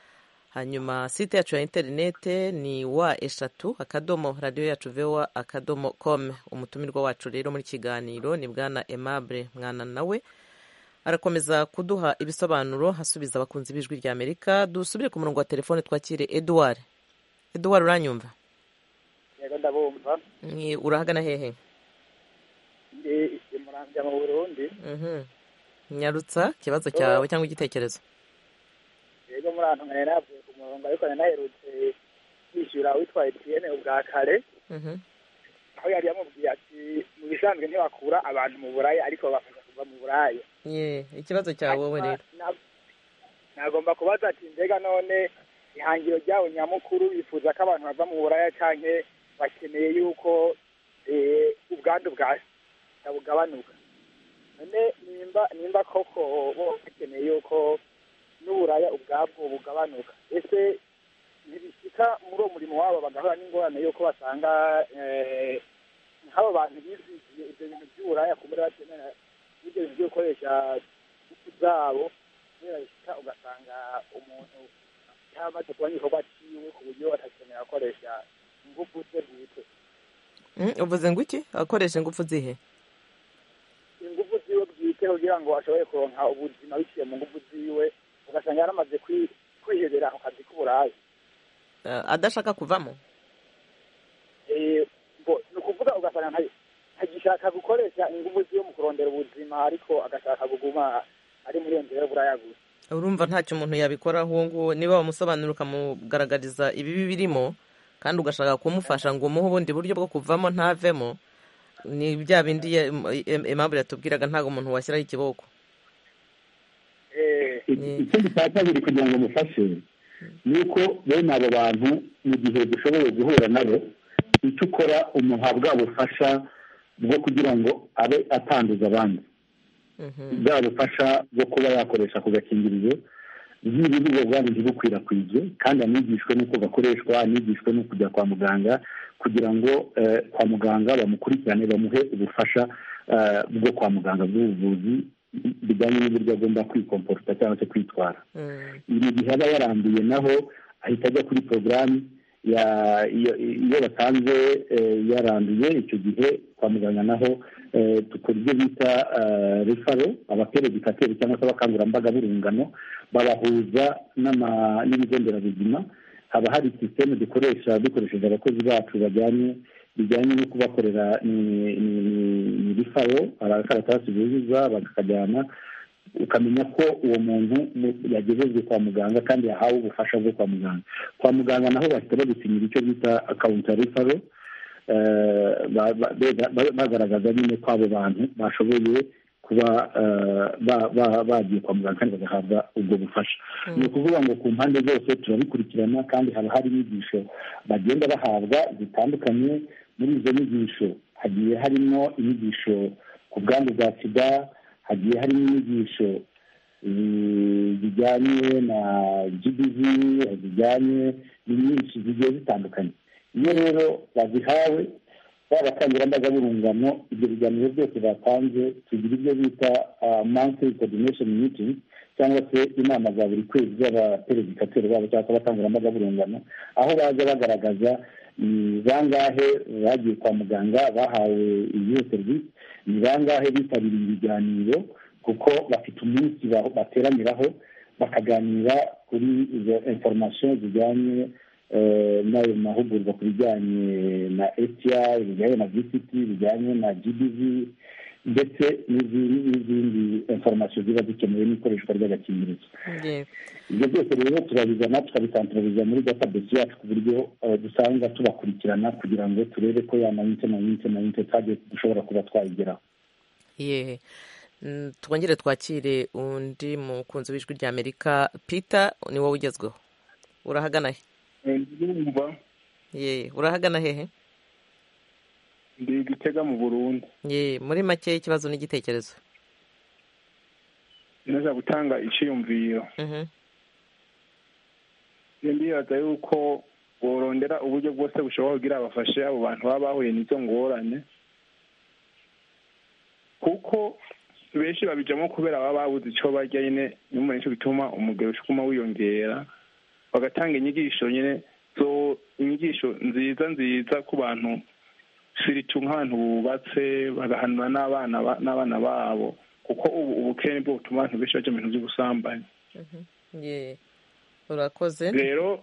S1: hanyuma site yacu ya interinete ni wa eshatu akadomo radiyo yacu vewa akadomo com. umutumirwa wacu rero muri kiganiro ni bwana Aimable Mwana, nawe arakomeza kuduha ibisobanuro asubiza abakunzi b'ijwi rya Amerika. dusubire ku murongo wa telefone twakire Edouard. Edouard, uranyumva?
S9: Yego ndabumva.
S1: Ni urahagana hehe?
S9: Ndi Muramvya mu Burundi.
S1: Mhm. Nyarutsa kibazo cyawe cyangwa igitekerezo.
S9: Yego murantu ngene navuye ku murongo ariko naherutse kwishyura witwa Etienne ubwa kare.
S1: Mhm.
S9: Aho yari yamubwiye ati mu bisanzwe ntibakura abantu mu Buraya ariko bafasha kuva mu Buraya.
S1: Ye, ikibazo cyawe wowe rero.
S9: Nagomba kubaza ati mbega none ihangiro ryawo nyamukuru bifuza ko abantu bava mu Buraya canke bakeneye yuko eh ubwandu bwa bugabanuka. None nimba nimba koko bo bakeneye yuko n'Uburaya ubwabwo bugabanuka, ese ntibishika muri uwo murimo wabo bagahora n'ingorane yuko basanga nk'abo bantu bizigiye ibyo bintu by'Uburaya kumuri bakenera ibyo bintu byo gukoresha zabo, kubera bishika ugasanga umuntu yamaze kuba n'igikorwa ciwe ku buryo atakenera gukoresha ingufu ze bwite.
S1: Uvuze ngo iki? Akoresha ingufu zihe?
S9: Ingufu ziwe bwite kugira ngo ashobore kuronka ubuzima biciye mu ngufu ziwe, ugasanga yaramaze kwihebera ako kazi k'Uburaya.
S1: Adashaka kuvamo?
S9: Eh, ni ukuvuga ugasanga ntagishaka gukoresha ingufu ziwe mu kurondera ubuzima, ariko agashaka kuguma ari muri iyo nzira y'Uburaya gusa.
S1: Urumva ntacyo umuntu yabikora ahubwo ngo niba wamusobanurira ukamugaragariza ibibi birimo kandi ugashaka kumufasha ngo umuhe ubundi buryo bwo kuvamo ntavemo, ni bya bindi Aimable yatubwiraga ntabwo umuntu washyiraho ikiboko.
S3: ikindi cya kabiri kugira ngo mufashe ni uko bene abo bantu mu gihe dushoboye guhura nabo, icyo ukora umuha bwa bufasha bwo kugira ngo abe atanduza abandi, bwa bufasha bwo kuba yakoresha ku gakingirizo by'ibihugu bwandi ntibukwirakwize, kandi anigishwe n'uko gakoreshwa, anigishwe no kujya kwa muganga kugira ngo kwa muganga bamukurikirane bamuhe ubufasha bwo kwa muganga bw'ubuvuzi bijyanye n'uburyo agomba kwikomporta cyangwa se kwitwara. Ibi gihe aba yarambiye naho ahita ajya kuri porogaramu iyo basanze yaranduye, icyo gihe kwa muganga naho dukora ibyo bita refaro, abaperedikateri cyangwa se abakangurambaga b'urungano babahuza n'ibigo nderabuzima. Haba hari sisiteme dukoresha dukoresheje abakozi bacu bajyanye bijyanye no kubakorera ni refaro, abakaratasi buzuza bakajyana, ukamenya ko uwo muntu yagejejwe kwa muganga kandi yahawe ubufasha bwo kwa muganga. Kwa muganga naho bahita bagusinyira icyo bita akawunta refaro, bagaragaza nyine ko abo bantu bashoboye kuba bagiye kwa muganga kandi bagahabwa ubwo bufasha. Ni ukuvuga ngo ku mpande zose turabikurikirana, kandi haba hari inyigisho bagenda bahabwa zitandukanye. Muri izo nyigisho hagiye harimo inyigisho ku bwandu bwa sida, hagiye harimo inyigisho zijyanye na G B V, zijyanye n'inyinshi zigiye zitandukanye. Iyo rero bazihawe b'abakangurambaga b'urungano, ibyo biganiro byose batanze tugira ibyo bita monthly coordination meeting, cyangwa se inama za buri kwezi z'abaperedikateri babo cyangwa abakangurambaga b'urungano, aho baza bagaragaza ni bangahe bagiye kwa muganga bahawe iyo serivisi, ni bangahe bitabiriye ibiganiro, kuko bafite umunsi bateraniraho bakaganira kuri izo information zijyanye n'ayo mahugurwa ku bijyanye na S T I, bijyanye na V C T, bijyanye na G B V, ndetse n'izindi information ziba zikenewe n'ikoreshwa ry'agakingirizo. Ibyo byose rero turabizana tukabisantraliza muri database yacu ku buryo dusanga tubakurikirana kugira ngo turebe ko ya nayinite nayinite nayinite target dushobora kuba twayigeraho.
S1: Yehe, twongere twakire undi mukunzi w'ijwi rya Amerika. Peter, ni wowe ugezweho, urahagana he?
S10: Ndumva.
S1: Ye, urahagana hehe?
S10: Ndi Gitega mu Burundi.
S1: Ye, muri make ikibazo n'igitekerezo.
S10: Neza gutanga iciyumviro.
S1: Mhm.
S10: Ndibaza yuko borondera uburyo bwose bushobora kugira abafashe abo bantu baba bahuye n'izo ngorane, kuko benshi babijamo kubera baba babuze icyo barya, nyine niyo nicyo bituma umugero ushukuma wiyongera, bagatanga inyigisho nyine zo inyigisho nziza nziza ku bantu siritu nk'abantu bubatse bagahanura n'abana n'abana babo kuko ubu ubukene bwo butuma abantu benshi bajya mu bintu by'ubusambanyi.
S1: urakoze
S10: rero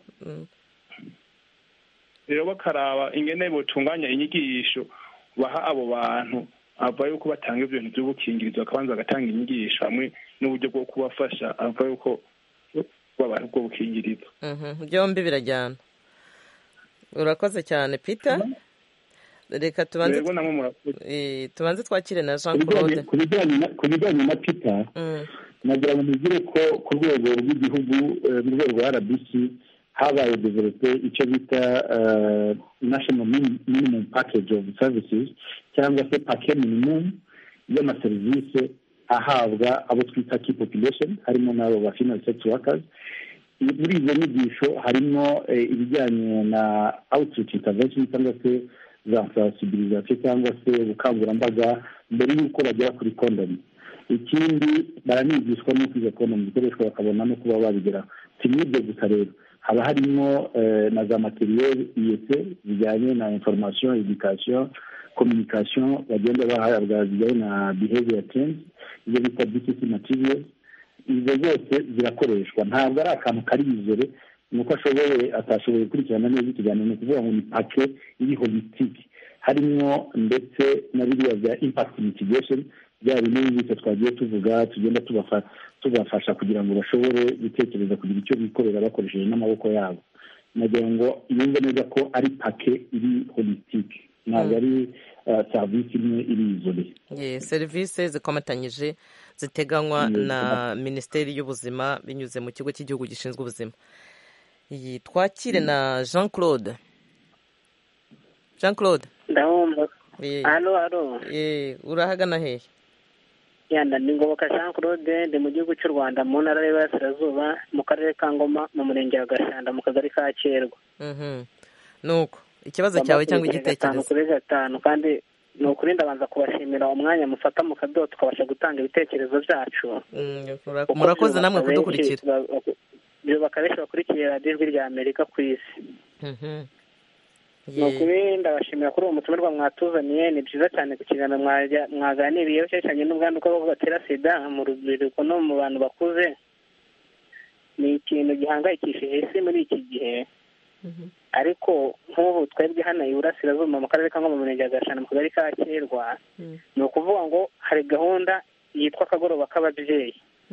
S10: rero bakaraba ingene botunganya inyigisho baha abo bantu ava yuko batanga ibyo bintu by'ubukingirizo bakabanza bagatanga inyigisho hamwe n'uburyo bwo kubafasha ava yuko babaha ubwo bukingirizo.
S1: byombi birajyana. urakoze cyane Peter. reka tubanze tubanze twakire na Jean Claude.
S3: ku bijyanye na Peter nagira ngo mugire ko ku rwego rw'igihugu mu rwego rwa R B C habaye develope icyo bita national minimum package of services cyangwa se paquet minimum y'amaserivisi ahabwa abo twita key population harimo n'abo ba female sex workers. muri izo nyigisho harimo ibijyanye na outreach intervention cyangwa se za sensibilisation cyangwa se ubukangurambaga mbere y'uko bagera kuri condom. ikindi baranigishwa no kwiga condom bikoreshwa bakabona no kuba babigeraho. si n'ibyo gusa rero haba harimo na za materiel I E C zijyanye na information education communication bagenda bahabwa zijyanye na behavior change ibyo bita B C C material. izo zose zirakoreshwa ntabwo ari akantu kari izere nuko ashoboye atashoboye gukurikirana neza ikiganiro. ni ukuvuga ngo ni pake iri holistic harimo ndetse na biriya bya impact mitigation bya bintu twagiye tuvuga tugenda tubafasha kugira ngo bashobore gutekereza kugira icyo bikorera bakoresheje n'amaboko yabo. nagira ngo yumve neza ko ari pake iri holistic ntabwo ari serivisi imwe iri izole.
S1: serivisi zikomatanyije ziteganywa na minisiteri y'ubuzima binyuze mu kigo cy'igihugu gishinzwe ubuzima. iyi twakire na Jean Claude. Jean Claude
S11: ndabumva. halo halo
S1: urahagana hehe?
S11: yanda ni Ngoboka Jean Claude ndi mu gihugu cy'u Rwanda mu ntara y'Iburasirazuba mu karere ka Ngoma mu murenge wa Gashanda mu kagari ka Cyerwa.
S1: nuko ikibazo cyawe cyangwa igitekerezo?
S11: kuri gatanu kandi ni ukuri ndabanza kubashimira umwanya mufata mu kadodo tukabasha gutanga ibitekerezo byacu.
S1: murakoze namwe kudukurikira.
S11: byubaka benshi bakurikiye radiyo ijwi rya Amerika ku isi. ni ukuri ndabashimira kuri uwo mutumirwa mwatuzaniye. ni byiza cyane ku kiganiro mwaganiriye cyerekeranye n'ubwandu bw'agakoko gatera sida mu rubyiruko no mu bantu bakuze. ni ikintu gihangayikishije isi muri iki gihe. ariko nk'ubu twebwe hano Iburasirazuba mu karere ka Ngoma mu murenge wa Gashanda mu kagari ka Cyerwa ni ukuvuga ngo hari gahunda yitwa akagoroba k'ababyeyi.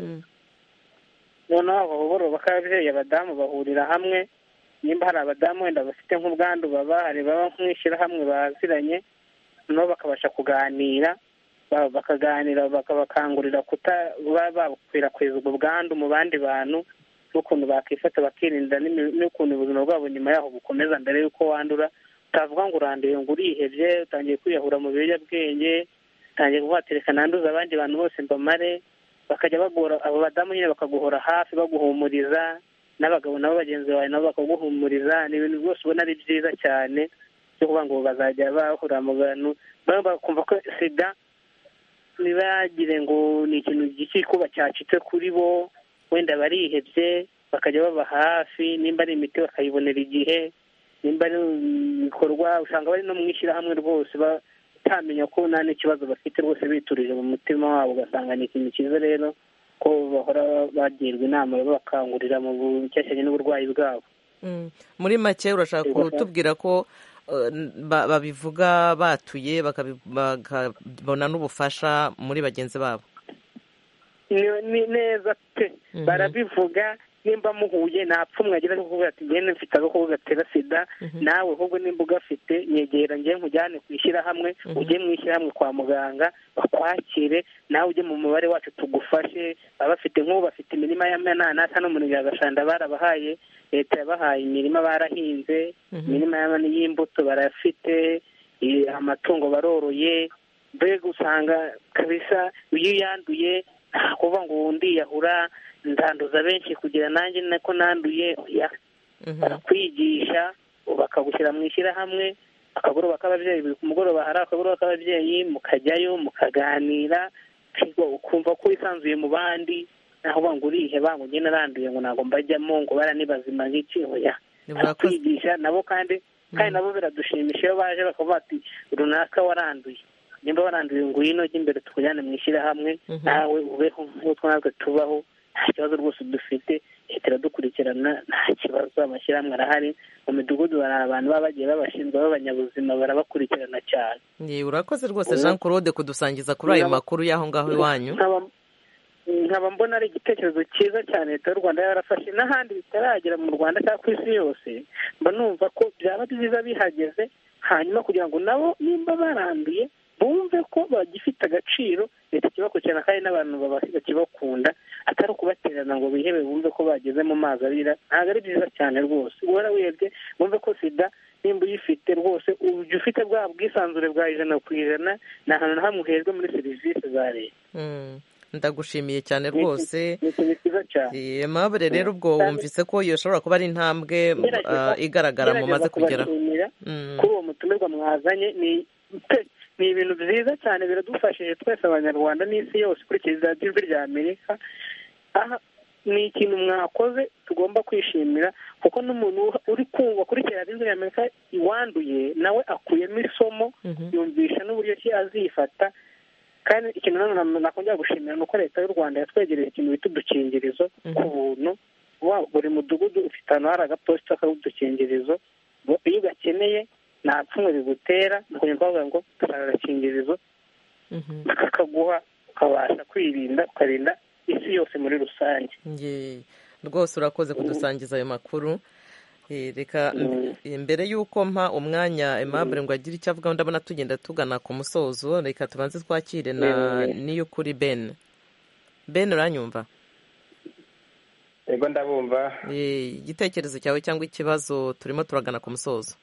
S11: noneho ako kagoroba k'ababyeyi abadamu bahurira hamwe. nimba hari abadamu wenda bafite nk'ubwandu baba hari baba nk'ishyirahamwe baziranye noneho bakabasha kuganira bakaganira bakabakangurira kuba bakwirakwiza ubwo bwandu mu bandi bantu n'ukuntu bakifata bakirinda n'ukuntu ubuzima bwabo nyuma yaho bukomeza mbere y'uko wandura. utavuga ngo uranduye ngo urihebye utangiye kwiyahura mu biyobyabwenge utangiye kubatereka nanduza abandi bantu bose mbamare. bakajya bagora abo badamu nyine bakaguhora hafi baguhumuriza n'abagabo nabo bagenzi bawe nabo bakaguhumuriza. ni ibintu byose ubona ari byiza cyane byo kuvuga ngo bazajya bahura mu bantu bakumva ko sida ntibagire ngo ni ikintu gikikuba cyacitse kuri bo wenda barihebye bakajya baba hafi. nimba ari imiti bakayibonera igihe nimba ari ibikorwa usanga bari no mu ishyirahamwe rwose batamenya ko nta n'ikibazo bafite rwose biturije mu mutima wabo ugasanga ni ikintu cyiza rero ko bahora bagirwa inama babakangurira mu byerekeranye n'uburwayi bwabo.
S1: muri make urashaka kutubwira ko babivuga batuye bakabona n'ubufasha muri bagenzi babo?
S11: ni neza pe barabivuga. nimba muhuye nta pfumwe agira no kuvuga ati ngende mfite agakoko gatera sida nawe ahubwo nimba ugafite nyegera njye nkujyane ku ishyirahamwe ujye mu ishyirahamwe kwa muganga bakwakire nawe ujye mu mubare wacu tugufashe. baba bafite nk'ubu bafite imirima y'amananasi hano mu murenge wa Gashanda barabahaye leta yabahaye imirima barahinze imirima y'imbuto barafite amatungo baroroye. mbega usanga kabisa iyo uyanduye nta kuvuga ngo ndiyahura ndanduza benshi kugira nanjye nako nanduye. barakwigisha bakagushyira mu ishyirahamwe akagoroba k'ababyeyi buri ku mugoroba hari akagoroba k'ababyeyi mukajyayo mukaganira ukumva ko wisanzuye mu bandi naho banga urihe banga ugenda aranduye ngo ntabwo mbajyamo ngo baranibazima nk'iki oya kwigisha nabo kandi kandi nabo biradushimisha iyo baje bakavuga ati runaka waranduye nimba waranduye ngwino jya imbere tukujyane mu ishyirahamwe nawe ubeho nk'utwo natwe tubaho nta kibazo rwose dufite leta iradukurikirana nta kibazo amashyirahamwe arahari mu midugudu hari abantu baba bagiye babashinzwe b'abanyabuzima barabakurikirana cyane.
S1: Urakoze rwose Jean Claude kudusangiza kuri ayo makuru y'aho ngaho iwanyu.
S11: nkaba mbona ari igitekerezo cyiza cyane leta y'u Rwanda yarafashe n'ahandi bitaragera mu Rwanda cyangwa ku isi yose mba numva ko byaba byiza bihageze hanyuma kugira ngo nabo nimba baranduye bumve ko bagifite agaciro leta ikibakurikirana kandi n'abantu bakibakunda atari ukubaterana ngo bihebe bumve ko bageze mu mazi abira ntabwo ari byiza cyane rwose uhora webwe bumve ko sida nimba uyifite rwose ujya ufite bwa bwisanzure bwa ijana ku ijana ni ahantu na hamwe uhejwe muri serivisi za leta.
S1: Ndagushimiye cyane rwose Aimable rero ubwo wumvise ko iyo ishobora kuba ari intambwe igaragara mu maze kugera
S11: kuri uwo mutumirwa mwazanye ni ni ibintu byiza cyane biradufashije twese abanyarwanda n'isi yose ukurikije ijwi rya Amerika aha ni ikintu mwakoze tugomba kwishimira kuko n'umuntu uri kumva kuri ijwi rya Amerika iwanduye nawe akuyemo isomo yumvisha n'uburyo ki azifata kandi ikintu nanone nakongera gushimira ni uko leta y'u Rwanda yatwegereye ikintu bita udukingirizo ku buntu buri mudugudu ufite ahantu hari agaposita k'udukingirizo iyo ugakeneye nta pfunwe bigutera ni ukugira ngo ngo dusanga agakingirizo kakaguha ukabasha kwirinda ukarinda isi yose muri rusange.
S1: Rwose urakoze kudusangiza ayo makuru. Reka mbere y'uko mpa umwanya Aimable ngo agire icyo avuga ndabona tugenda tugana ku musozo reka tubanze twakire na Niyukuri Ben. Ben uranyumva?
S12: Yego ndabumva.
S1: Igitekerezo cyawe cyangwa ikibazo turimo turagana ku musozo.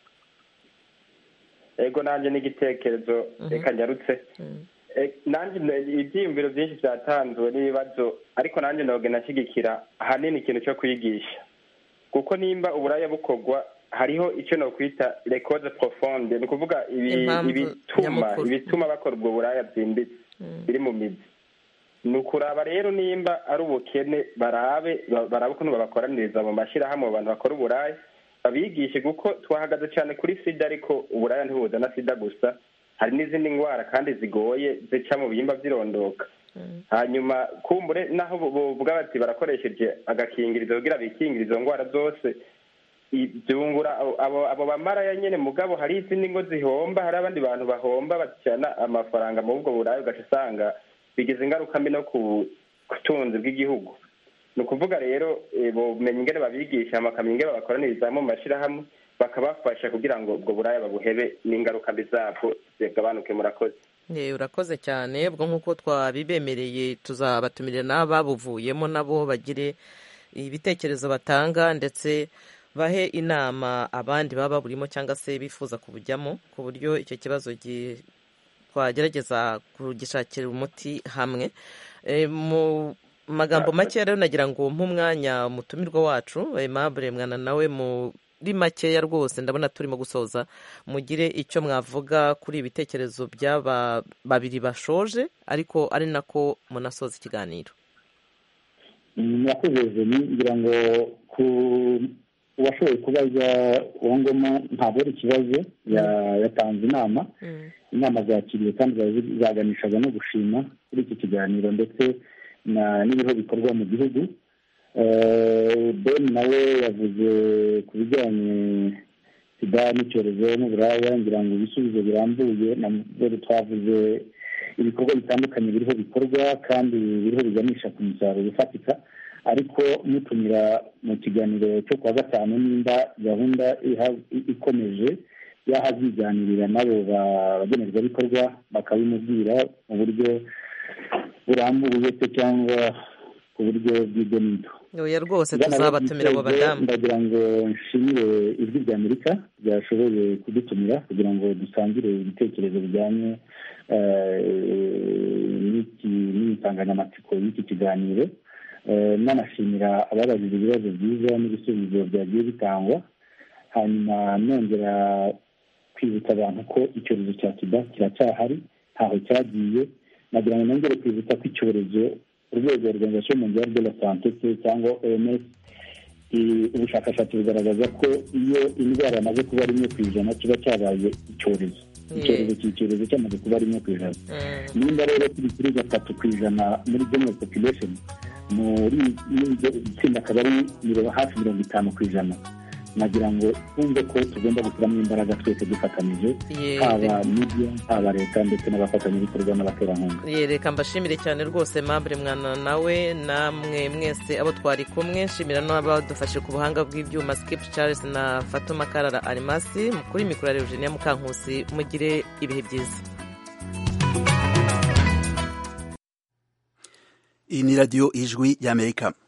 S12: Yego nanjye n'igitekerezo reka nyarutse. Nanjye ibyiyumviro byinshi byatanzwe n'ibibazo ariko nanjye ntabwo nashyigikira ahanini ikintu cyo kwigisha kuko nimba uburaya bukorwa hariho icyo nokwita les causes profondes ni ukuvuga ibituma ibituma bakora ubwo buraya byimbitse biri mu mizi ni ukuraba rero nimba ari ubukene barabe barabe ukuntu babakoraniriza mu mashyirahamwe abantu bakora uburaya babigishe kuko twahagaze cyane kuri sida ariko uburaya ntibuza na sida gusa hari n'izindi ndwara kandi zigoye zica mu bihimba by'irondoka hanyuma kumbure naho buvuga bati barakoresheje agakingirizo kugira bikingire izo ndwara zose byungura abo bamara nyine mugabo hari izindi ngo zihomba hari abandi bantu bahomba bacana amafaranga mu bwo burayi ugaca usanga bigize ingaruka mbi no ku butunzi bw'igihugu ni ukuvuga rero bumenye ingene babigisha bakamenya ingene babakoraniriza mu mashyirahamwe bakabafasha kugira ngo ubwo buraya babuhebe n'ingaruka mbi zabwo zigabanuke. Murakoze.
S1: Urakoze cyane ubwo nk'uko twabibemereye tuzabatumirira n'ababuvuyemo nabo bagire ibitekerezo batanga ndetse bahe inama abandi baba baburimo cyangwa se bifuza kubujyamo ku buryo icyo kibazo twagerageza kugishakira umuti hamwe. Mu magambo make rero nagira ngo nk'umwanya umutumirwa wacu Aimable mwana nawe muri makeya rwose ndabona turimo gusoza mugire icyo mwavuga kuri ibitekerezo by'aba babiri bashoje ariko ari nako munasoza ikiganiro.
S3: murakoze ngira ngo ku uwashoboye kubaza uwo ngoma ntabwo ari ikibazo yatanze inama inama zakiriye kandi zaganishaga no gushima kuri iki kiganiro ndetse n'ibiho bikorwa mu gihugu. Ben nawe yavuze ku bijyanye sida n'icyorezo n'uburaya ngira ngo ibisubizo birambuye nabwo twavuze ibikorwa bitandukanye biriho bikorwa kandi biriho biganisha ku musaruro ufatika ariko mutumira mu kiganiro cyo kuwa gatanu nimba gahunda ikomeje yahaziganirira nabo bagenerwabikorwa bakabimubwira mu buryo burambuye se cyangwa ku buryo bw'ibyo n'ibyo.
S1: Oya rwose tuzabatumira abo badamu.
S3: Ndagira ngo nshimire ijwi rya Amerika ryashoboye kudutumira kugira ngo dusangire ibitekerezo bijyanye n'insanganyamatsiko y'iki kiganiro. Nanashimira ababajije ibibazo byiza n'ibisubizo byagiye bitangwa hanyuma nongera kwibutsa abantu ko icyorezo cya sida kiracyahari ntaho cyagiye nagira ngo nongere kwibutsa ko icyorezo urwego organization mondiale de la santé cyangwa O M S, ubushakashatsi bugaragaza ko iyo indwara yamaze kuba rimwe ku ijana kiba cyabaye icyorezo icyorezo cy'icyorezo cyamaze kuba rimwe ku ijana. nimba rero turi kuri gatatu ku ijana muri general population, muri itsinda akaba ari hafi mirongo itanu ku ijana, nagira ngo twumve ko tugomba gushyiramo imbaraga twese dufatanyije, haba media, haba leta ndetse n'abafatanyabikorwa n'abaterankunga.
S1: Reka mbashimire cyane rwose Mabure Mwana nawe namwe mwese abo twari kumwe, nshimira n'abadufashe ku buhanga bw'ibyuma Skip Charles na Fatuma Karara Arimasi, kuri mikoro ya Eugenia Mukankusi. Mugire ibihe byiza.
S13: Iyi ni radiyo Ijwi y'Amerika.